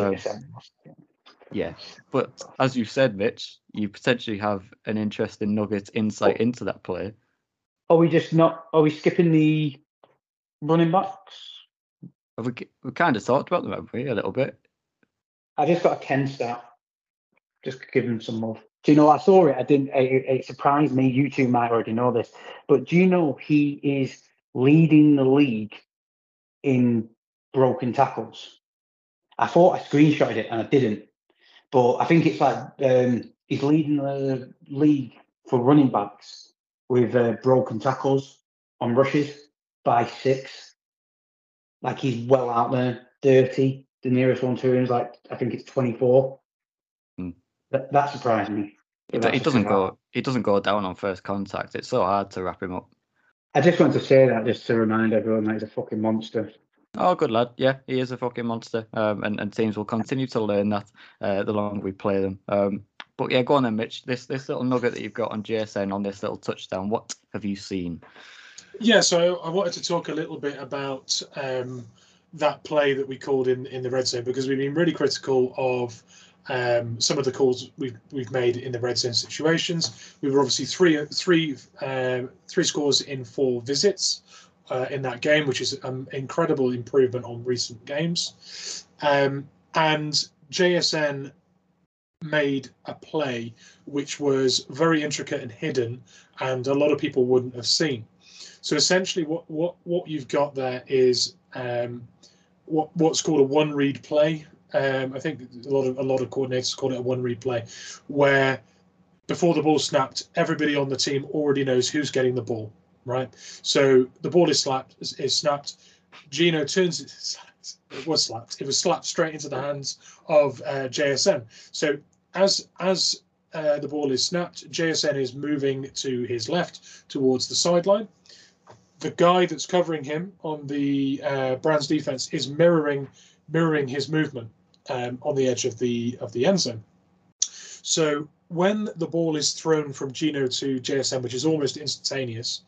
Yeah, but as you said, Mitch, you potentially have an interesting nugget insight into that play. Are we skipping the running backs? We kind of talked about them, haven't we, a little bit? I just got a Ken stat. Just give him some more. Do you know, I saw it. It surprised me. You two might already know this. But do you know he is leading the league in broken tackles? I thought I screenshotted it and I didn't. But I think it's like he's leading the league for running backs with broken tackles on rushes by 6. Like, he's well out there. 30. The nearest one to him is like, I think it's 24. That surprised me. He doesn't go down on first contact. It's so hard to wrap him up. I just want to say that just to remind everyone that he's a fucking monster. Oh, good lad. Yeah, he is a fucking monster. And teams will continue to learn that the longer we play them. But yeah, go on then, Mitch. This little nugget that you've got on JSN on this little touchdown, what have you seen? Yeah, so I wanted to talk a little bit about that play that we called in the red zone, because we've been really critical of some of the calls we've made in the red zone situations. We were obviously three scores in 4 visits in that game, which is an incredible improvement on recent games. And JSN made a play which was very intricate and hidden, and a lot of people wouldn't have seen. So essentially, what you've got there is what's called a one read play. I think a lot of coordinators call it a one read play, where before the ball snapped, everybody on the team already knows who's getting the ball, right? So the ball is snapped. Geno turns It was slapped. It was slapped straight into the hands of JSN. So as the ball is snapped, JSN is moving to his left towards the sideline. The guy that's covering him on the Browns defense is mirroring his movement on the edge of the end zone. So when the ball is thrown from Geno to JSN, which is almost instantaneous,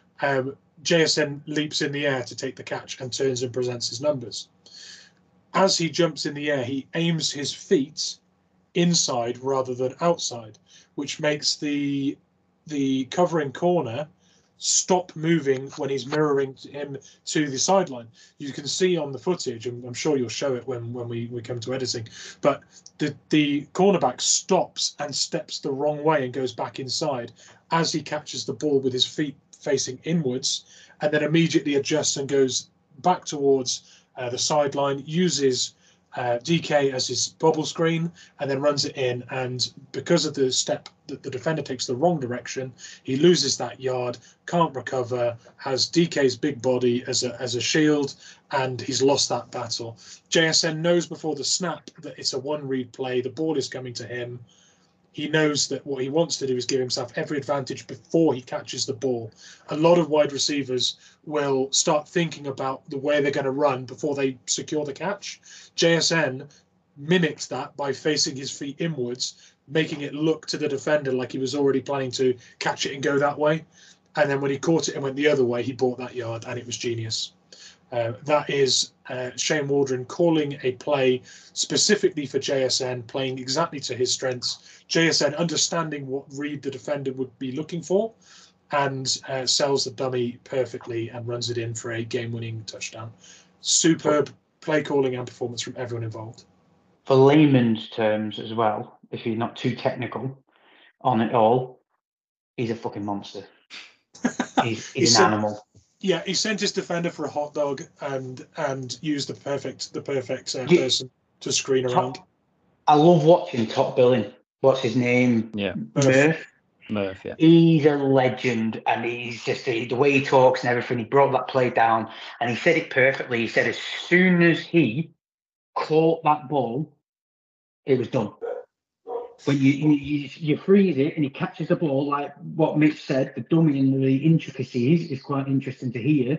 JSN leaps in the air to take the catch and turns and presents his numbers. As he jumps in the air, he aims his feet inside rather than outside, which makes the covering corner stop moving when he's mirroring him to the sideline. You can see on the footage, and I'm sure you'll show it when we come to editing, but the cornerback stops and steps the wrong way and goes back inside as he catches the ball with his feet facing inwards, and then immediately adjusts and goes back towards the sideline, uses DK as his bubble screen, and then runs it in. And because of the step that the defender takes the wrong direction, he loses that yard, can't recover, has DK's big body as a shield, and he's lost that battle. JSN knows before the snap that it's a one-read play, the ball is coming to him. He knows that what he wants to do is give himself every advantage before he catches the ball. A lot of wide receivers will start thinking about the way they're going to run before they secure the catch. JSN mimicked that by facing his feet inwards, making it look to the defender like he was already planning to catch it and go that way. And then when he caught it and went the other way, he bought that yard, and it was genius. That is Shane Waldron calling a play specifically for JSN, playing exactly to his strengths. JSN understanding what read the defender would be looking for, and sells the dummy perfectly and runs it in for a game-winning touchdown. Superb play calling and performance from everyone involved. For layman's terms as well, if you're not too technical on it all, he's a fucking monster. He's an animal. Yeah, he sent his defender for a hot dog and used the perfect person to screen around. I love watching top billing. What's his name? Yeah, Murph. Yeah. He's a legend, and he's just the way he talks and everything. He brought that play down, and he said it perfectly. He said as soon as he caught that ball, it was done. When you freeze it and he catches the ball, like what Mitch said, the dummy and the intricacies is quite interesting to hear.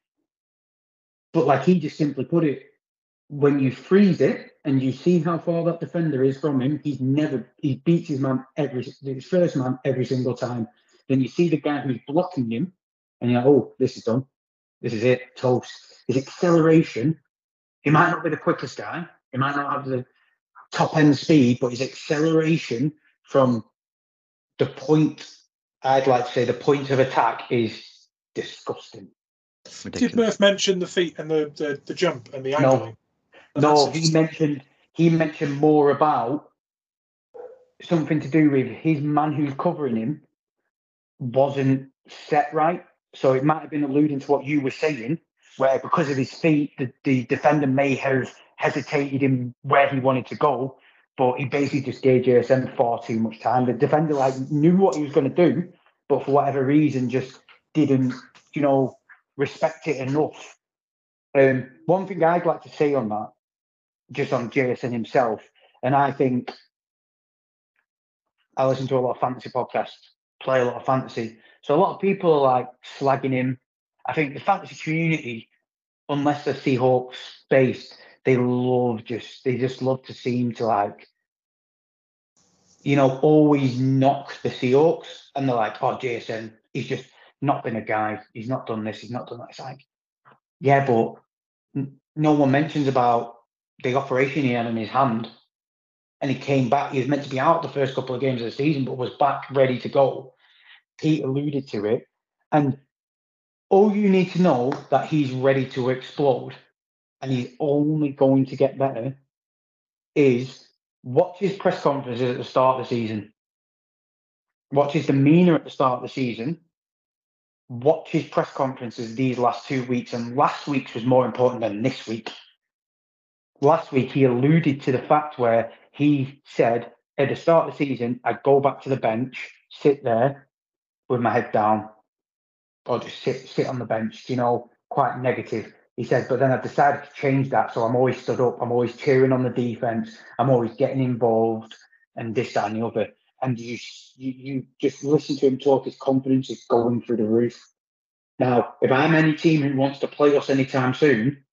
But like he just simply put it, when you freeze it and you see how far that defender is from him, he beats his first man every single time. Then you see the guy who's blocking him, and you're like, oh, this is done. This is it, toast. His acceleration, he might not be the quickest guy, he might not have the top end speed, but his acceleration from the point, I'd like to say the point of attack, is disgusting. Ridiculous. Did Murph mention the feet and the jump and the angling? No, he mentioned more about something to do with his man who's covering him wasn't set right. So it might have been alluding to what you were saying, where because of his feet, the defender may have hesitated in where he wanted to go, but he basically just gave JSN far too much time. The defender knew what he was going to do, but for whatever reason just didn't, respect it enough. One thing I'd like to say on that, just on JSN himself, and I think I listen to a lot of fantasy podcasts, play a lot of fantasy, so a lot of people are slagging him. I think the fantasy community, unless they're Seahawks based, they just love to seem to always knock the Seahawks, and they're like, oh, JSN, he's just not been a guy. He's not done this. He's not done that. It's like, yeah, but no one mentions about the operation he had in his hand, and he came back. He was meant to be out the first couple of games of the season, but was back ready to go. Pete alluded to it, and all you need to know that he's ready to explode, and he's only going to get better, is watch his press conferences at the start of the season. Watch his demeanour at the start of the season. Watch his press conferences these last 2 weeks, and last week's was more important than this week. Last week, he alluded to the fact where he said at the start of the season, I'd go back to the bench, sit there with my head down, or just sit on the bench, quite negative. He said, but then I've decided to change that. So I'm always stood up. I'm always cheering on the defense. I'm always getting involved and this, that, and the other. And you just listen to him talk, his confidence is going through the roof. Now, if I'm any team who wants to play us anytime soon,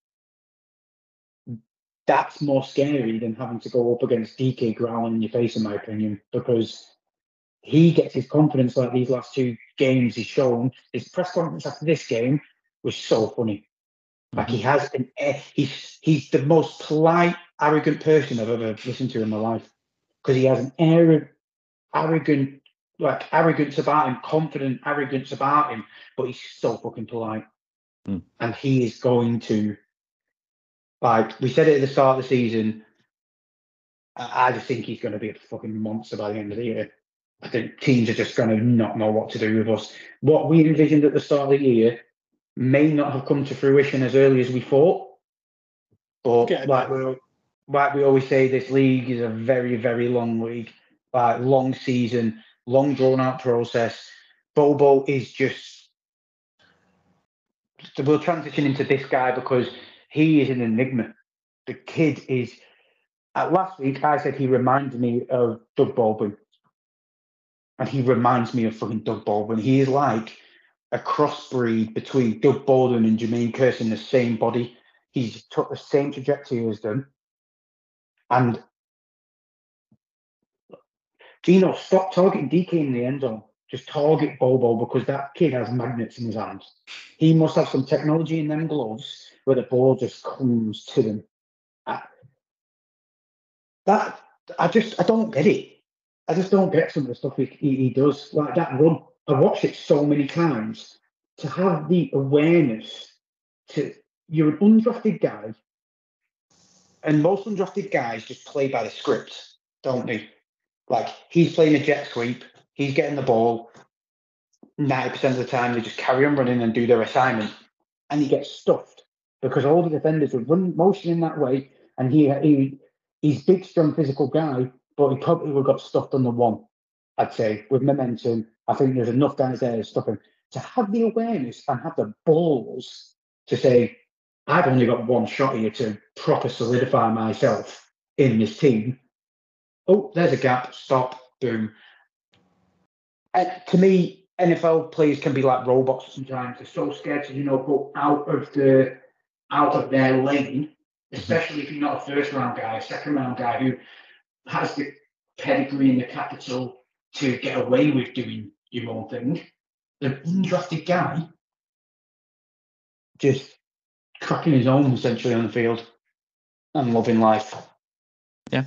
that's more scary than having to go up against DK growling in your face, in my opinion, because he gets his confidence like these last 2 games he's shown. His press conference after this game was so funny. Like he has he's the most polite, arrogant person I've ever listened to in my life, because he has an air of arrogance about him, confident arrogance about him, but he's so fucking polite. And he is going to, like we said it at the start of the season, I just think he's going to be a fucking monster by the end of the year. I think teams are just going to not know what to do with us. What we envisioned at the start of the year may not have come to fruition as early as we thought. But like we always say, this league is a very, very long league. Like long season, long drawn out process. Bobo is just... So we'll transition into this guy because he is an enigma. The kid is... last week, I said he reminded me of Doug Baldwin. And he reminds me of fucking Doug Baldwin. He is like a crossbreed between Doug Baldwin and Jermaine Kearse in the same body. He's took the same trajectory as them. And Gino, stop targeting DK in the end zone. Just target Bobo, because that kid has magnets in his hands. He must have some technology in them gloves where the ball just comes to them. I don't get it. I just don't get some of the stuff he does. Like that run, I watched it so many times. To have the awareness you're an undrafted guy, and most undrafted guys just play by the script, don't they? Like, he's playing a jet sweep, he's getting the ball, 90% of the time they just carry on running and do their assignment, and he gets stuffed because all the defenders would run motion in that way, and he's big, strong, physical guy, but he probably would have got stuffed on the one, I'd say, with momentum. I think there's enough guys there to stop him. To have the awareness and have the balls to say, I've only got one shot here to proper solidify myself in this team. Oh, there's a gap. Stop. Boom. And to me, NFL players can be like robots sometimes. They're so scared to, go out of their lane, especially if you're not a first-round guy, a second-round guy who has the pedigree and the capital to get away with doing your own thing. The undrafted guy just cracking his own essentially on the field and loving life. Yeah.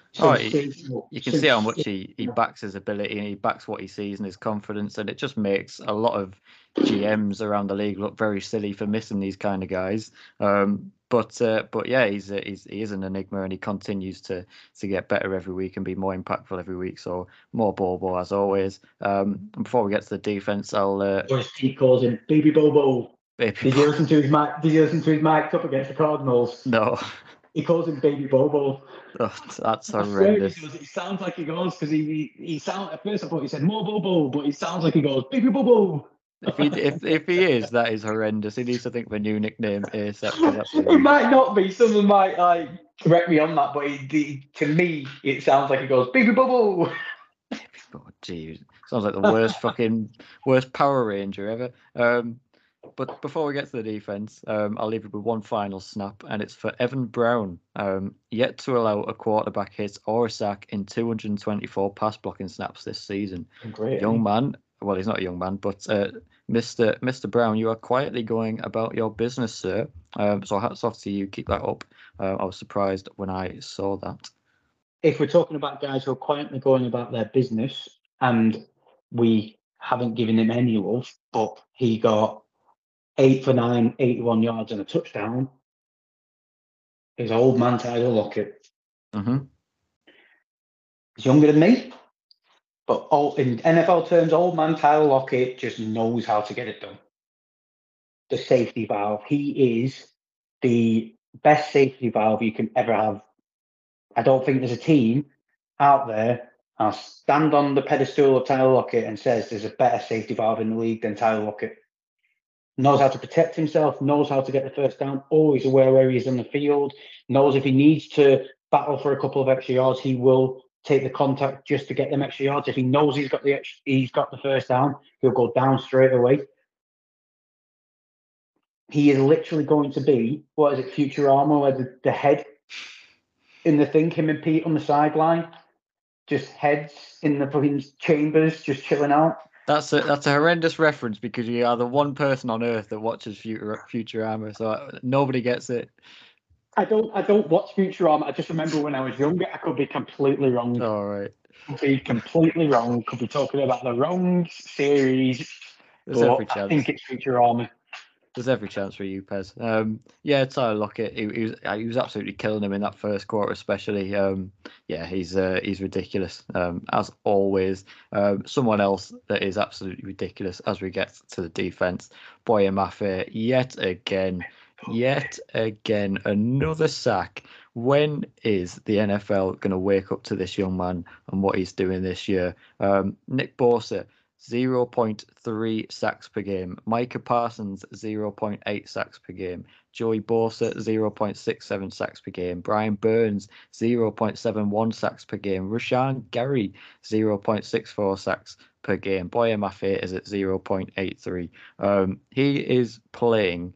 You can see how much he backs his ability and he backs what he sees and his confidence, and it just makes a lot of GMs around the league look very silly for missing these kind of guys. But yeah, he is an enigma, and he continues to get better every week and be more impactful every week. So more Bobo as always. And before we get to the defense, he calls him Baby Bobo. Did you listen to his mic up against the Cardinals? No. He calls him Baby Bobo. Oh, that's horrendous. It sounds like he goes, because he sounds, at first I thought he said more Bobo, but he sounds like he goes Baby Bobo. If he is, that is horrendous. He needs to think of a new nickname ASAP. It might not be. Someone might correct me on that, but to me, it sounds like he goes Baby Bobo. Oh, geez. Sounds like the worst Power Ranger ever. But before we get to the defense, I'll leave you with one final snap, and it's for Evan Brown. Yet to allow a quarterback hit or a sack in 224 pass blocking snaps this season. Great. Young man. Well, he's not a young man, but Mr. Brown, you are quietly going about your business, sir. So hats off to you. Keep that up. I was surprised when I saw that. If we're talking about guys who are quietly going about their business, and we haven't given him any love, but he got 8 for 9, 81 yards and a touchdown, is old man Tyler Lockett. Mm-hmm. He's younger than me, but in NFL terms, old man Tyler Lockett just knows how to get it done. The safety valve. He is the best safety valve you can ever have. I don't think there's a team out there I'll stand on the pedestal of Tyler Lockett and says there's a better safety valve in the league than Tyler Lockett. knows how to protect himself, knows how to get the first down, always aware where he is on the field, knows if he needs to battle for a couple of extra yards, he will take the contact just to get them extra yards. If he knows he's got the first down, he'll go down straight away. He is literally going to be, Futurama, where the head in the thing, him and Pete on the sideline, just heads in the fucking chambers, just chilling out. That's a horrendous reference because you are the one person on earth that watches Futurama, so nobody gets it. I don't watch Futurama. I just remember when I was younger. I could be completely wrong. All right. Could be completely wrong. Could be talking about the wrong series. There's every chance. I think it's Futurama. There's every chance for you, Pez. Yeah, Tyler Lockett. He was absolutely killing him in that first quarter, especially. Yeah, he's ridiculous as always. Someone else that is absolutely ridiculous as we get to the defense. Boye Mafe, yet again, another sack. When is the NFL going to wake up to this young man and what he's doing this year? Nick Bosa, 0.3 sacks per game. Micah Parsons, 0.8 sacks per game. Joey Bosa, 0.67 sacks per game. Brian Burns, 0.71 sacks per game. Rashan Gary, 0.64 sacks per game. Boye Mafe is at 0.83. He is playing.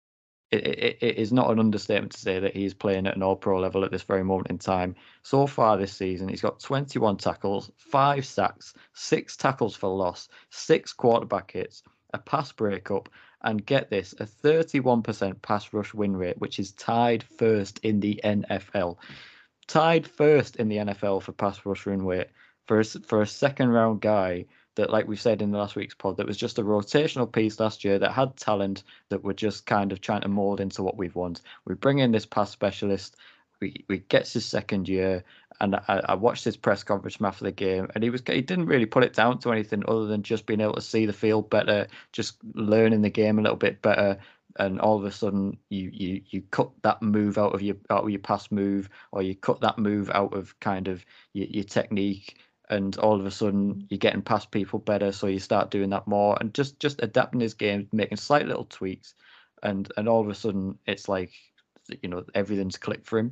It is not an understatement to say that he's playing at an all-pro level at this very moment in time. So far this season, he's got 21 tackles, 5 sacks, 6 tackles for loss, 6 quarterback hits, a pass breakup, and get this, a 31% pass rush win rate, which is tied first in the NFL. Tied first in the NFL for pass rush win rate for a second-round guy that, like we said in the last week's pod, that was just a rotational piece last year that had talent that we're just kind of trying to mold into what we've wanted. We bring in this pass specialist. We gets his second year, and I watched his press conference after the game, and he didn't really put it down to anything other than just being able to see the field better, just learning the game a little bit better. And all of a sudden, you cut that move out of your pass move, or you cut that move out of kind of your technique. And all of a sudden, you're getting past people better, so you start doing that more, and just adapting his game, making slight little tweaks, and all of a sudden, it's like, everything's clicked for him.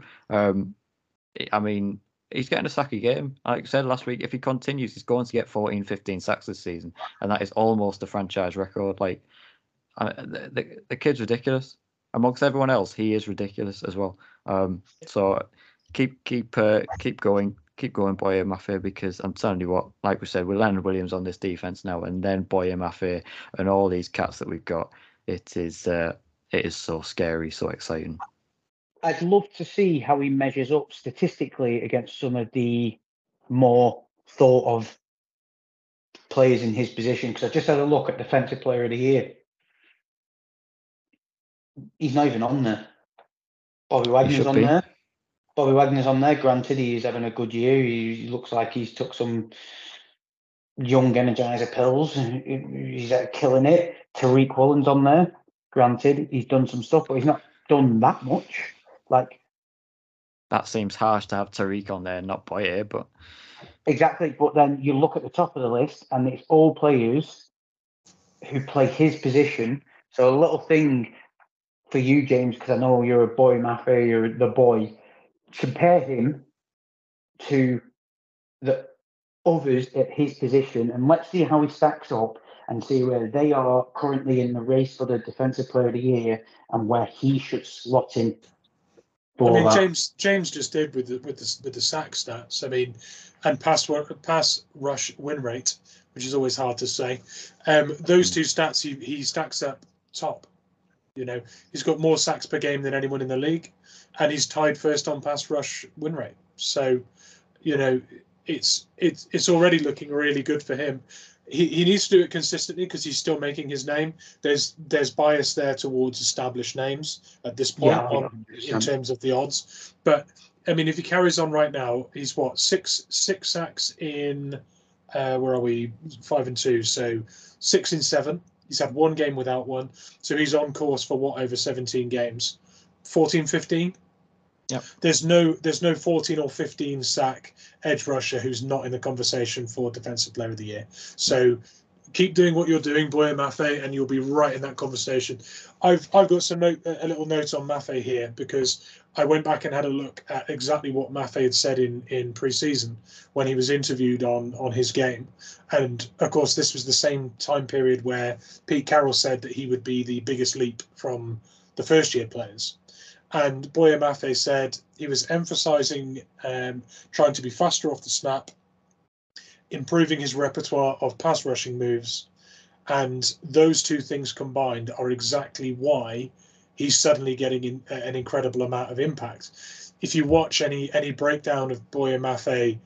I mean, he's getting a sack a game. Like I said last week, if he continues, he's going to get 14, 15 sacks this season, and that is almost a franchise record. Like, the kid's ridiculous. Amongst everyone else, he is ridiculous as well. So keep going. Keep going, Boye Mafe, because I'm telling you what, like we said, with Leonard Williams on this defense now, and then Boye Mafe and all these cats that we've got, it is so scary, so exciting. I'd love to see how he measures up statistically against some of the more thought of players in his position, because I just had a look at Defensive Player of the Year. He's not even on there. Bobby Wagner's on there. Bobby Wagner's on there. Granted, he's having a good year. He looks like he's took some young Energizer pills. He's killing it. Tariq Woolen's on there. Granted, he's done some stuff, but he's not done that much. Like, that seems harsh to have Tariq on there, not Boye, but exactly. But then you look at the top of the list, and it's all players who play his position. So a little thing for you, James, because I know you're a Boye Mafe, you're the boy. Compare him to the others at his position, and let's see how he stacks up and see where they are currently in the race for the Defensive Player of the Year and where he should slot in. James just did with the sack stats. I mean, and pass rush win rate, which is always hard to say. Those two stats he stacks up top. He's got more sacks per game than anyone in the league, and he's tied first on pass rush win rate. So, it's already looking really good for him. He needs to do it consistently because he's still making his name. There's bias there towards established names at this point in terms of the odds. But I mean, if he carries on right now, he's six sacks in where are we? 5-2, so 6 in 7. He's had one game without one, so he's on course for over 17 games, 14, 15. Yep. There's no 14 or 15 sack edge rusher who's not in the conversation for Defensive Player of the Year. So keep doing what you're doing, Boye Mafe, and you'll be right in that conversation. I've got a little note on Mafe here because I went back and had a look at exactly what Mafe had said in pre-season when he was interviewed on his game. And of course, this was the same time period where Pete Carroll said that he would be the biggest leap from the first-year players. And Boye Mafe said he was emphasising trying to be faster off the snap, improving his repertoire of pass rushing moves, and those two things combined are exactly why he's suddenly getting an incredible amount of impact. If you watch any breakdown of Boye Mafe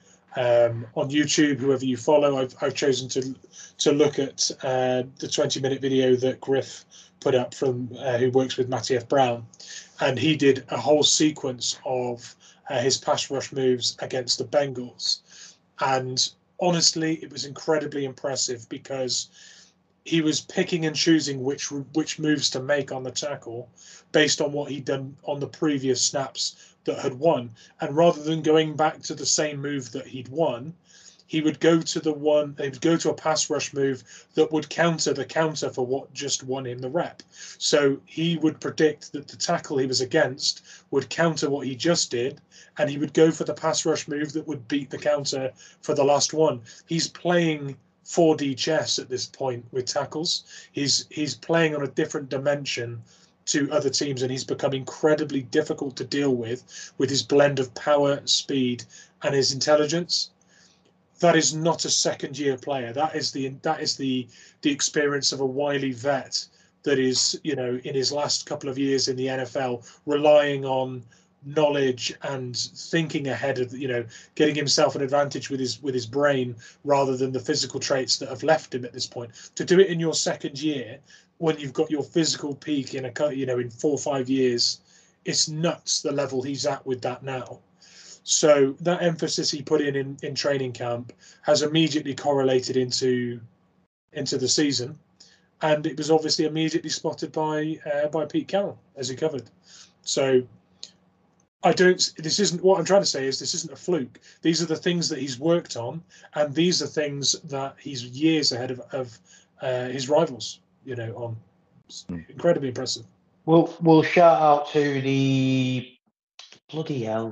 on YouTube, whoever you follow, I've chosen to look at the 20-minute video that Griff put up from who works with Matty F. Brown, and he did a whole sequence of his pass rush moves against the Bengals, and honestly, it was incredibly impressive because he was picking and choosing which moves to make on the tackle based on what he'd done on the previous snaps that had won. And rather than going back to the same move that he'd won, he would go to a pass rush move that would counter the counter for what just won him the rep. So he would predict that the tackle he was against would counter what he just did, and he would go for the pass rush move that would beat the counter for the last one. He's playing 4D chess at this point with tackles. He's playing on a different dimension to other teams, and he's become incredibly difficult to deal with his blend of power, speed, and his intelligence. That is not a second-year player. That is the experience of a wily vet that is, in his last couple of years in the NFL, relying on knowledge and thinking ahead of, getting himself an advantage with his brain rather than the physical traits that have left him at this point. To do it in your second year, when you've got your physical peak in in 4 or 5 years, it's nuts the level he's at with that now. So that emphasis he put in training camp has immediately correlated into the season, and it was obviously immediately spotted by Pete Carroll as he covered. So this isn't what I'm trying to say is this isn't a fluke. These are the things that he's worked on, and these are things that he's years ahead of his rivals. On incredibly impressive. We'll shout out to the bloody hell.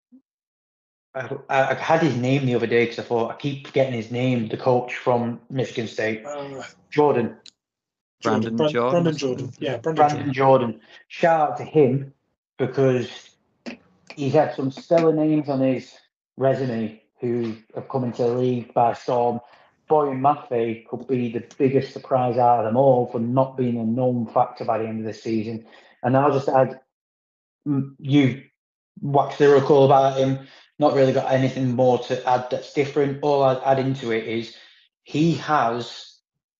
I had his name the other day because I thought I keep forgetting his name. The coach from Michigan State, Brandon Jordan. Yeah, Brandon Jordan. Shout out to him because he's had some stellar names on his resume who have come into the league by storm. Boye Mafe could be the biggest surprise out of them all for not being a known factor by the end of the season. And I'll just add, you waxed lyrical about him. Not really got anything more to add that's different. All I'd add into it is he has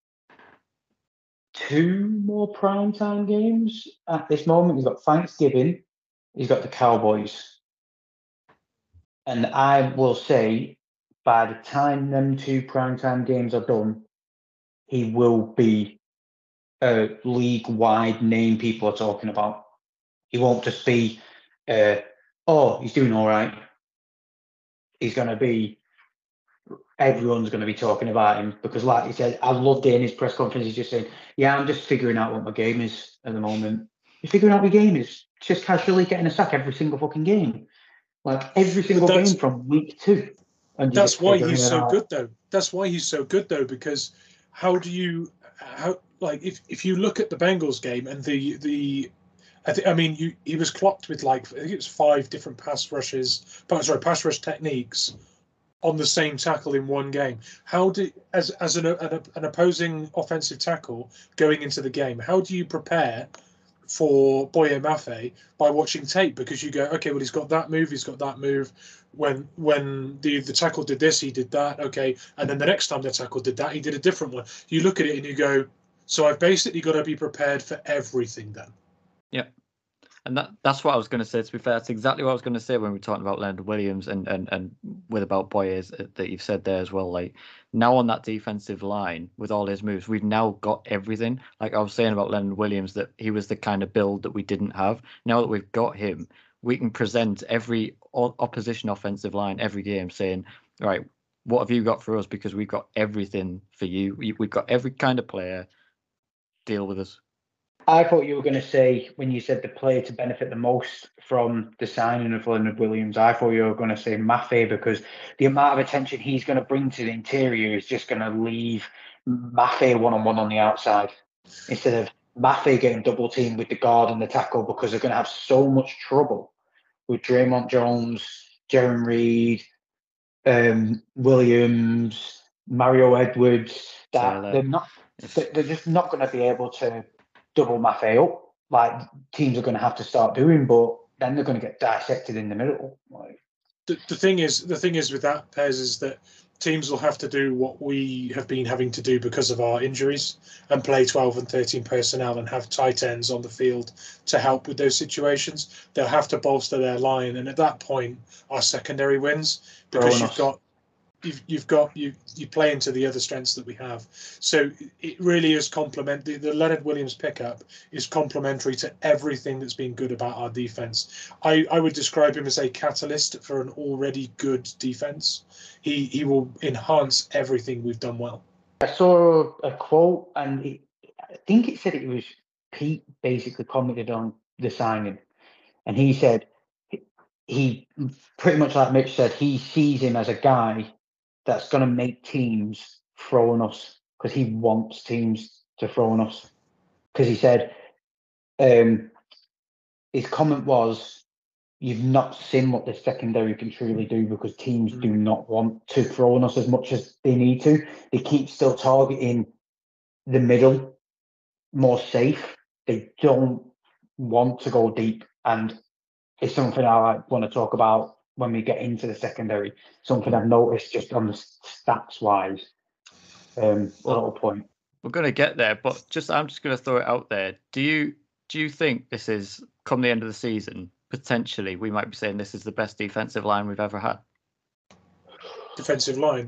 2 more primetime games at this moment. He's got Thanksgiving, he's got the Cowboys. And I will say, by the time them 2 primetime games are done, he will be a league-wide name people are talking about. He won't just be, he's doing all right. He's going to be, everyone's going to be talking about him because, like he said, I loved it in his press conference. He's just saying, yeah, I'm just figuring out what my game is at the moment. You're figuring out what your game is. Just casually getting a sack every single fucking game. Like every single game from week 2. And that's why he's so good, though. That's why he's so good, though, because if you look at the Bengals game and he was clocked with I think it was 5 different pass rush techniques on the same tackle in one game. How do, as an opposing offensive tackle going into the game, how do you prepare for Boye Mafe by watching tape? Because you go, okay, well, he's got that move. When the tackle did this, he did that. Okay, and then the next time the tackle did that, he did a different one. You look at it and you go, so I've basically got to be prepared for everything then. Yeah. And that's what I was going to say. To be fair, that's exactly what I was going to say when we were talking about Leonard Williams and with about Boye that you've said there as well. Like now on that defensive line with all his moves, we've now got everything. Like I was saying about Leonard Williams, that he was the kind of build that we didn't have. Now that we've got him, we can present every opposition offensive line every game saying, right, What have you got for us? Because we've got everything for you. We've got every kind of player. Deal with us. I thought you were going to say, when you said the player to benefit the most from the signing of Leonard Williams, I thought you were going to say Maffei, because the amount of attention he's going to bring to the interior is just going to leave Maffei one-on-one on the outside, instead of Maffei getting double teamed with the guard and the tackle, because they're going to have so much trouble with Draymond Jones, Jeremy Reed, Williams, Mario Edwards, that they're just not going to be able to double Maffei up like teams are going to have to start doing, but then they're going to get dissected in the middle. The thing is with that, Pez, is that teams will have to do what we have been having to do because of our injuries, and play 12 and 13 personnel and have tight ends on the field to help with those situations. They'll have to bolster their line, and at that point, our secondary wins, because you play into the other strengths that we have. So it really is complementary. The Leonard Williams pickup is complementary to everything that's been good about our defense. I would describe him as a catalyst for an already good defense. He will enhance everything we've done well. I saw a quote, and I think it said it was Pete basically commented on the signing, and he said he pretty much, like Mitch said, he sees him as a guy that's going to make teams throw on us, because he wants teams to throw on us. Because he said, his comment was, you've not seen what the secondary can truly do, because teams do not want to throw on us as much as they need to. They keep still targeting the middle, more safe. They don't want to go deep. And it's something I want to talk about when we get into the secondary. Something I've noticed just on the stats wise. Little point. We're going to get there, but I'm just going to throw it out there. Do you think this is, come the end of the season, potentially we might be saying this is the best defensive line we've ever had? Defensive line?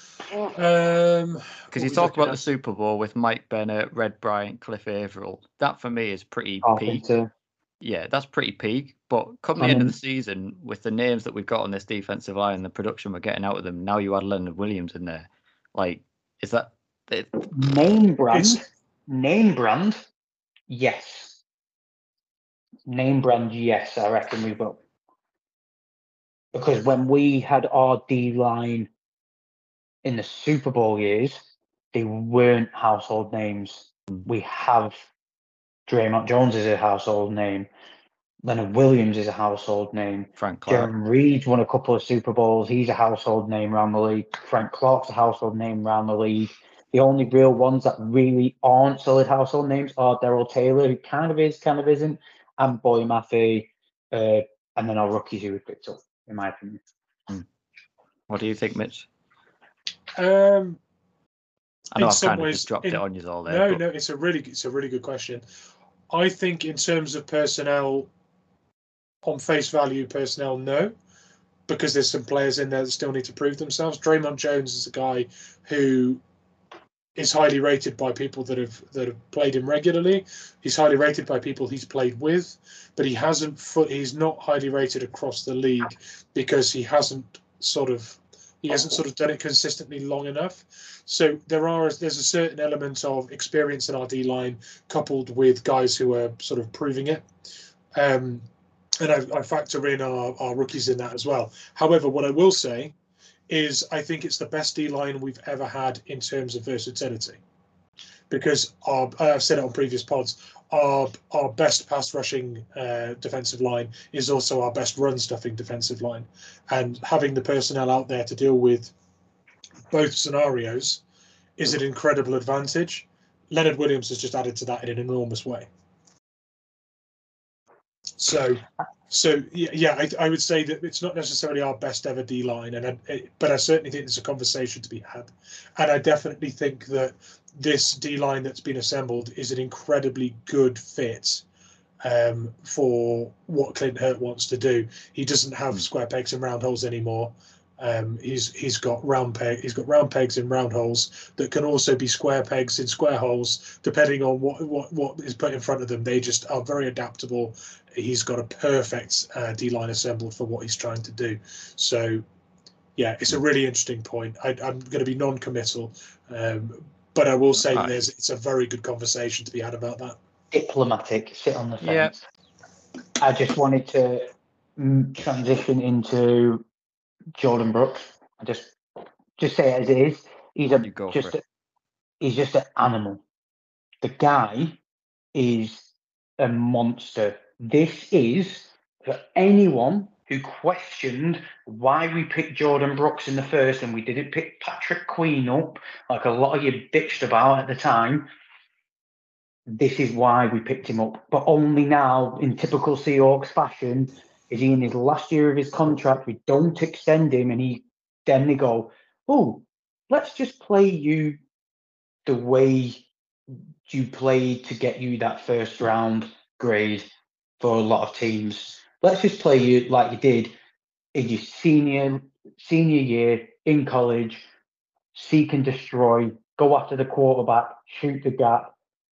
Because you talk about the Super Bowl with Mike Bennett, Red Bryant, Cliff Averill. That for me is pretty peak. Yeah, that's pretty peak. But come the end of the season, with the names that we've got on this defensive line and the production we're getting out of them, now you add Leonard Williams in there. Like, is that name brand? Name brand? Yes. Name brand, yes. I reckon we will. Because when we had our D line in the Super Bowl years, they weren't household names. We have Draymond Jones is a household name. Leonard Williams is a household name. Frank Clark. Jeremy Reed's won a couple of Super Bowls. He's a household name around the league. Frank Clark's a household name around the league. The only real ones that really aren't solid household names are Daryl Taylor, who kind of is, kind of isn't, and Boye Mafe, and then our rookies who we picked up, in my opinion. What do you think, Mitch? I know I've kind of just dropped it on you all there. No, it's a really good question. I think in terms of personnel, on face value personnel, no, because there's some players in there that still need to prove themselves. Draymond Jones is a guy who is highly rated by people that have played him regularly. He's highly rated by people he's played with, but he's not highly rated across the league because he hasn't sort of done it consistently long enough. So there's a certain element of experience in our D line coupled with guys who are sort of proving it. And I factor in our rookies in that as well. However, what I will say is I think it's the best D line we've ever had in terms of versatility, because I've said it on previous pods, our best pass rushing defensive line is also our best run stuffing defensive line, and having the personnel out there to deal with both scenarios is an incredible advantage. Leonard Williams has just added to that in an enormous way. So yeah, I would say that it's not necessarily our best ever D line, but I certainly think there's a conversation to be had, and I definitely think that this D line that's been assembled is an incredibly good fit for what Clint Hurt wants to do. He doesn't have square pegs and round holes anymore. He's got round pegs in round holes that can also be square pegs in square holes, depending on what is put in front of them. They just are very adaptable. He's got a perfect D line assembled for what he's trying to do. So yeah, it's a really interesting point. I'm going to be non-committal, but I will say that it's a very good conversation to be had about that. Diplomatic, sit on the fence. Yeah. I just wanted to transition into Jordan Brooks. I just say it as it is. He's just an animal. The guy is a monster. This is for anyone who questioned why we picked Jordan Brooks in the first and we didn't pick Patrick Queen up, like a lot of you bitched about at the time. This is why we picked him up. But only now, in typical Seahawks fashion, is he in his last year of his contract. We don't extend him, and then they go, oh, let's just play you the way you played to get you that first round grade for a lot of teams. Let's just play you like you did in your senior year in college, seek and destroy, go after the quarterback, shoot the gap.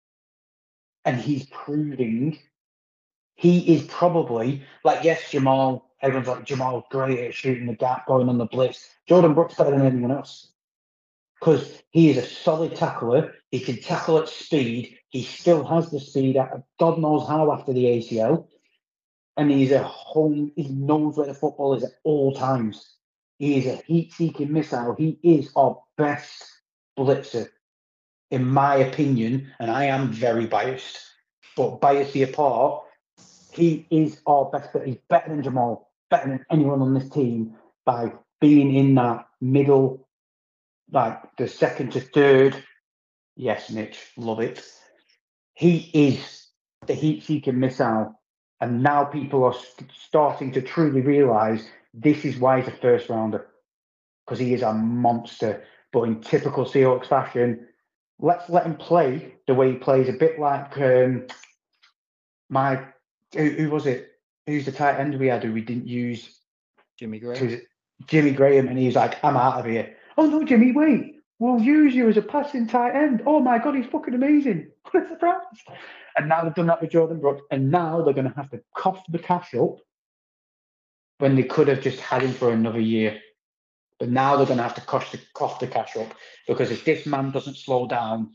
And he's proving he is probably, like, yes, Jamal, everyone's like, Jamal's great at shooting the gap, going on the blitz. Jordan Brooks better than anyone else. Because he is a solid tackler. He can tackle at speed. He still has the speed, God knows how, after the ACL. And he knows where the football is at all times. He is a heat-seeking missile. He is our best blitzer, in my opinion, and I am very biased. But biasly apart, he is our best. He's better than Jamal, better than anyone on this team by being in that middle, like the second to third. Yes, Mitch, love it. He is the heat-seeking missile. And now people are starting to truly realise this is why he's a first-rounder. Because he is a monster. But in typical Seahawks fashion, let's let him play the way he plays. A bit like who was it? Who's the tight end we had who we didn't use? Jimmy Graham. Jimmy Graham, and he was like, I'm out of here. Oh no, Jimmy, wait. We'll use you as a passing tight end. Oh my God, he's fucking amazing. What a surprise. And now they've done that with Jordan Brooks, and now they're going to have to cough the cash up when they could have just had him for another year. But now they're going to have to cough the cash up, because if this man doesn't slow down,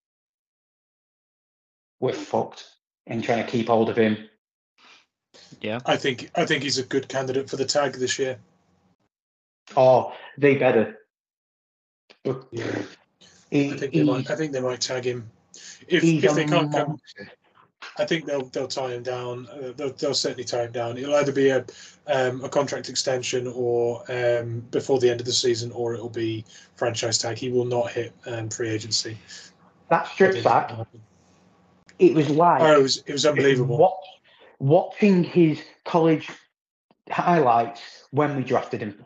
we're fucked in trying to keep hold of him. Yeah, I think he's a good candidate for the tag this year. Oh, they better. Yeah, I think they might tag him if they can't come. I think they'll tie him down. They'll certainly tie him down. It'll either be a contract extension or before the end of the season, or it'll be franchise tag. He will not hit free agency. That strip sack. It was like it was unbelievable. Watching his college highlights when we drafted him.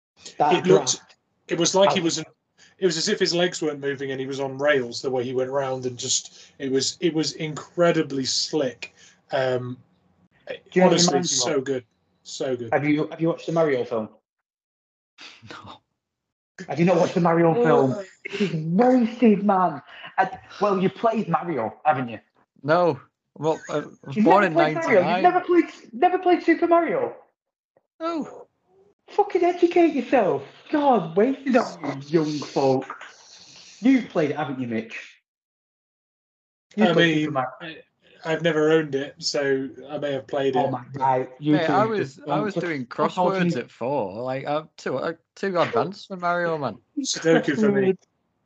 It was like he was. It was as if his legs weren't moving and he was on rails the way he went round, and just it was incredibly slick. Honestly, so good. Have you watched the Mario film? No. Have you not watched the Mario film? He's wasted, man. Well, you played Mario, haven't you? No. Well, I was born in 99. You've never played Super Mario? No. Fucking educate yourself. God, wasted on you, young folk. You've played it, haven't you, Mitch? I've never owned it, so I may have played it. Oh my God! I was doing crosswords at 4. Like I'm too advanced for Mario, man. Sudoku for me.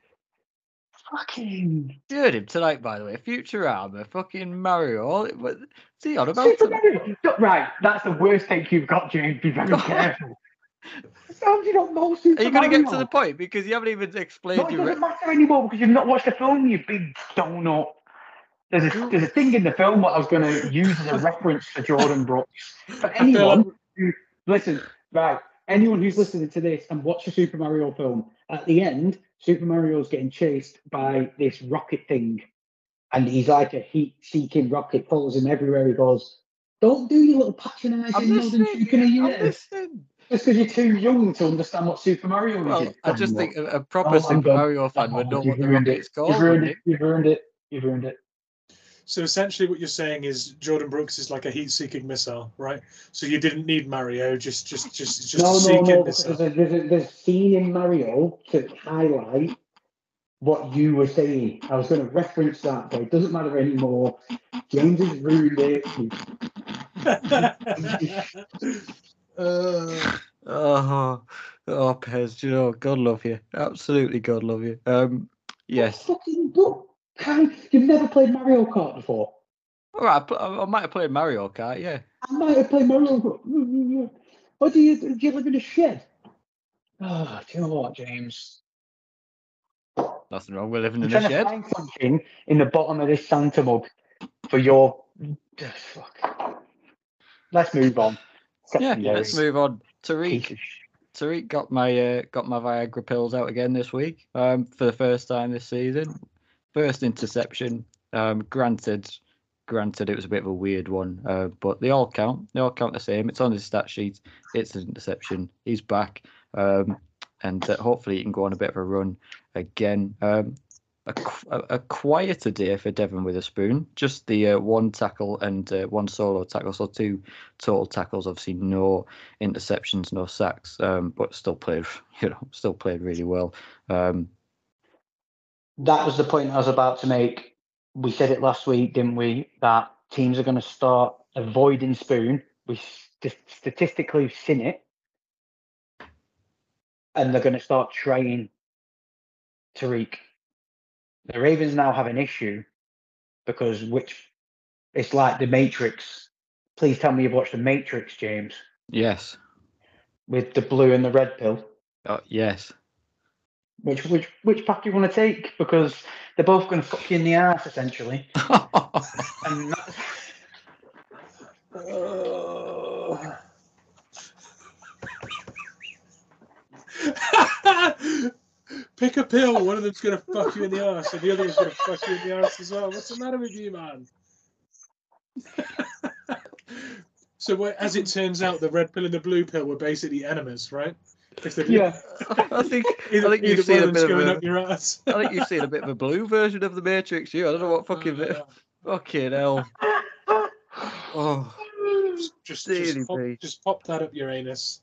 Fucking. You heard him tonight, by the way. Futurama, fucking Mario. What's he on about? Super Mario. Right, that's the worst take you've got, James. Be very careful. How do you not know Super Mario? Are you going to get to the point? Because you haven't even explained. No, it doesn't matter anymore because you've not watched the film, you big donut. There's a thing in the film what I was going to use as a reference for Jordan Brooks. For anyone anyone who's listening to this and watched the Super Mario film, at the end, Super Mario's getting chased by this rocket thing. And he's like a heat-seeking rocket, follows him everywhere he goes. Don't do your little patronising Just because you're too young to understand what Super Mario is. I just think a proper Super Mario fan would know what the rocket's called. You've ruined it. So essentially, what you're saying is Jordan Brooks is like a heat-seeking missile, right? So you didn't need Mario, just a seeking missile. There's a scene in Mario to highlight what you were saying. I was going to reference that, but it doesn't matter anymore. James has ruined it. Pez, do you know, God love you. Absolutely God love you. Yes. You've never played Mario Kart before? All right, I might have played Mario Kart, yeah. I might have played Mario Kart. Or do you live in a shed? Oh, do you know what, James? Nothing wrong with living in a shed. I'm trying to find something in the bottom of this Santa mug for your... Fuck. Let's move on. Let's move on. Tariq got my Viagra pills out again this week. For the first time this season. First interception. Granted, it was a bit of a weird one, but they all count. They all count the same. It's on his stat sheet. It's an interception. He's back, and hopefully he can go on a bit of a run again. A quieter day for Devon Witherspoon. Just the one tackle and one solo tackle, so 2 total tackles. Obviously, no interceptions, no sacks, but still played really well. That was the point I was about to make. We said it last week, didn't we? That teams are going to start avoiding Spoon. We statistically seen it, and they're going to start trying Tariq. The Ravens now have an issue because it's like the Matrix. Please tell me you've watched the Matrix, James. Yes. With the blue and the red pill. Yes. Which path do you want to take? Because they're both going to fuck you in the ass, essentially. And Pick a pill. One of them's going to fuck you in the ass, and the other one's going to fuck you in the ass as well. What's the matter with you, man? So, as it turns out, the red pill and the blue pill were basically enemies, right? Yeah. I think you've seen a bit of up your ass. I think you've seen a bit of a blue version of the Matrix. I don't know what fucking hell. Oh, just pop that up your anus.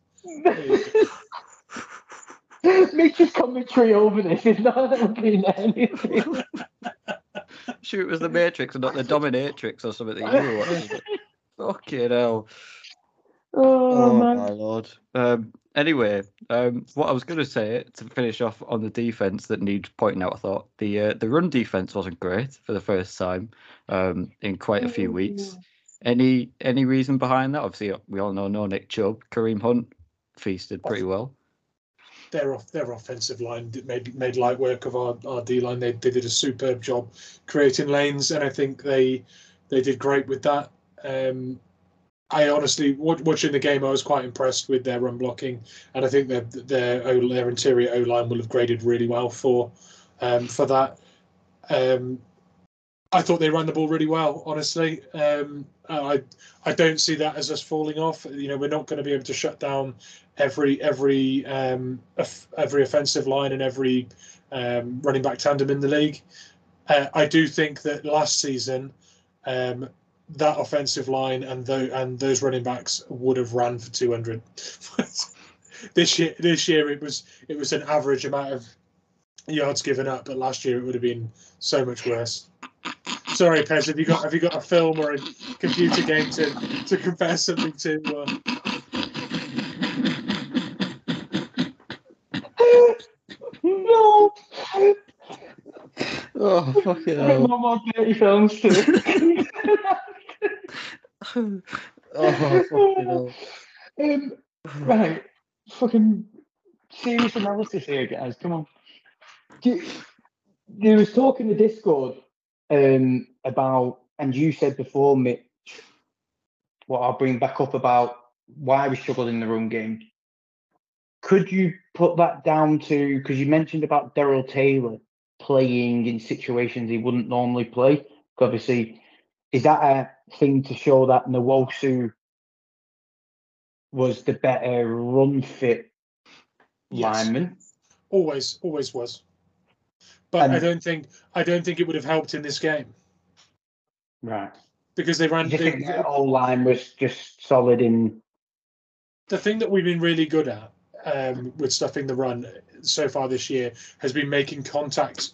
Mitch's commentary over this is not looking anything. Sure, it was the Matrix and not the Dominatrix or something that you were watching. Fucking hell. Oh man. My lord. Anyway, what I was going to say to finish off on the defense that needs pointing out, I thought the run defense wasn't great for the first time in quite a few weeks. Any reason behind that? Obviously, we all know no Nick Chubb. Kareem Hunt feasted pretty well. Their offensive line made light work of our D line. They did a superb job creating lanes, and I think they did great with that. I honestly, watching the game, I was quite impressed with their run blocking, and I think their interior O line will have graded really well for that. I thought they ran the ball really well, honestly. I don't see that as us falling off. We're not going to be able to shut down every offensive line and every running back tandem in the league. I do think that last season, that offensive line and those running backs would have ran for 200. This year it was an average amount of yards given up, but last year it would have been so much worse. Sorry, Pez, have you got a film or a computer game to compare something to? No. Oh, fucking hell. No more dirty films too. Oh, fucking hell. Right. Fucking serious analysis here, guys. Come on. There was talk in the Discord about, and you said before, Mitch, what I'll bring back up about why we struggled in the run game. Could you put that down to, because you mentioned about Daryl Taylor playing in situations he wouldn't normally play? Obviously, is that a thing to show that Nwosu was the better run fit lineman? Always was. But I don't think it would have helped in this game. Right. Because they ran. Do you think their whole line was just solid in? The thing that we've been really good at with stuffing the run so far this year has been making contact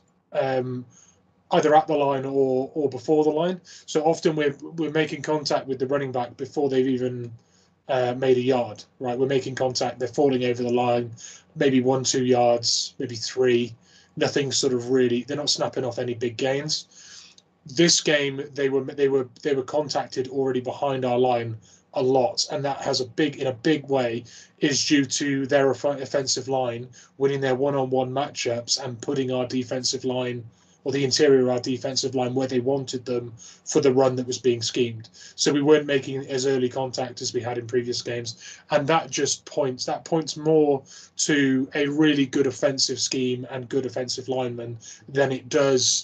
either at the line or before the line. So often we're making contact with the running back before they've even made a yard, right? We're making contact, they're falling over the line, maybe 1-2 yards, maybe 3. Nothing sort of really, they're not snapping off any big gains. This game they were contacted already behind our line a lot, and that has in a big way is due to their offensive line winning their one-on-one matchups and putting our defensive line, or the interior of our defensive line, where they wanted them for the run that was being schemed. So we weren't making as early contact as we had in previous games, and that points more to a really good offensive scheme and good offensive linemen than it does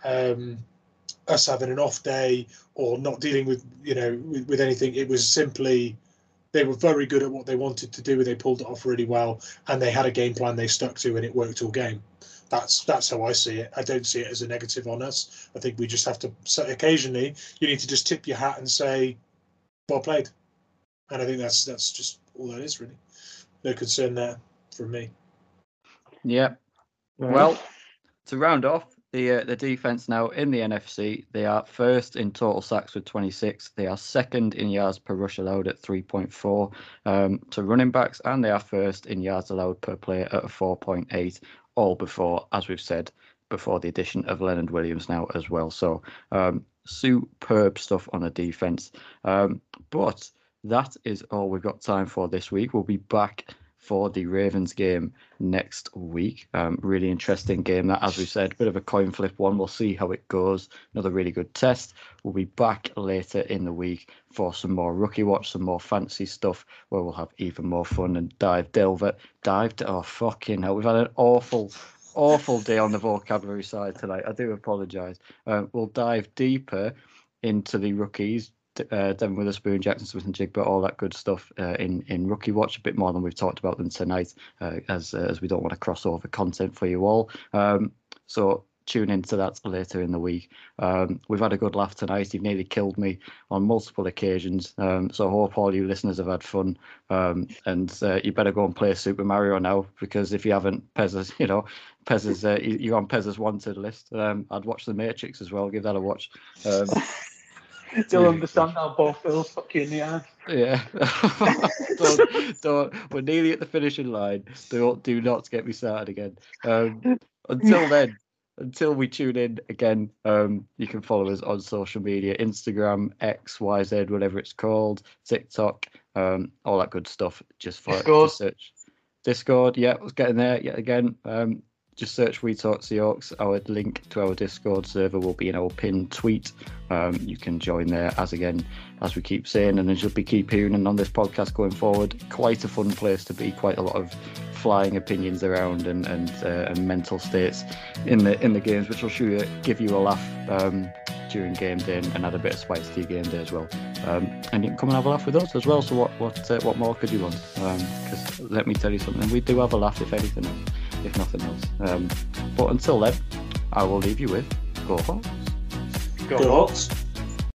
us having an off day or not dealing with with anything. It was simply they were very good at what they wanted to do. They pulled it off really well, and they had a game plan they stuck to, and it worked all game. That's how I see it. I don't see it as a negative on us. I think we just have to, occasionally you need to just tip your hat and say, well played. And I think that's just all that is, really. No concern there from me. Yeah. Well, to round off the defense now in the NFC, they are first in total sacks with 26. They are second in yards per rush allowed at 3.4 to running backs, and they are first in yards allowed per play at a 4.8. All before, as we've said, before the addition of Leonard Williams now as well. So superb stuff on the defense. But that is all we've got time for this week. We'll be back for the Ravens game next week. Really interesting game that, as we said, bit of a coin flip one. We'll see how it goes. Another really good test. We'll be back later in the week for some more rookie watch, some more fancy stuff where we'll have even more fun and oh fucking hell, we've had an awful day on the vocabulary side tonight. I do apologise. We'll dive deeper into the rookies, Devon Witherspoon, Jackson Smith-Njigba, all that good stuff in Rookie Watch, a bit more than we've talked about them tonight, as we don't want to cross over content for you all. So tune into that later in the week. We've had a good laugh tonight. You've nearly killed me on multiple occasions. So I hope all you listeners have had fun. And you better go and play Super Mario now, because if you haven't, Pez's, you're on Pez's wanted list. I'd watch The Matrix as well. Give that a watch. You'll understand how both feels fuck you in the ass. Yeah. don't. We're nearly at the finishing line. Do not get me started again. Until then, until we tune in again, you can follow us on social media: Instagram, X, YZ, whatever it's called, TikTok, all that good stuff. Just search Discord. Yeah, I was getting there yet again. Just search We Talk Seahawks. Our link to our Discord server will be in our pinned tweet. You can join there, as we keep saying, and as you'll keep hearing on this podcast going forward. Quite a fun place to be. Quite a lot of flying opinions around and mental states in the games, which will give you a laugh during game day and add a bit of spice to your game day as well. And you can come and have a laugh with us as well. So what more could you want? Because let me tell you something, we do have a laugh if nothing else. But until then, I will leave you with Go Hawks. Go Hawks.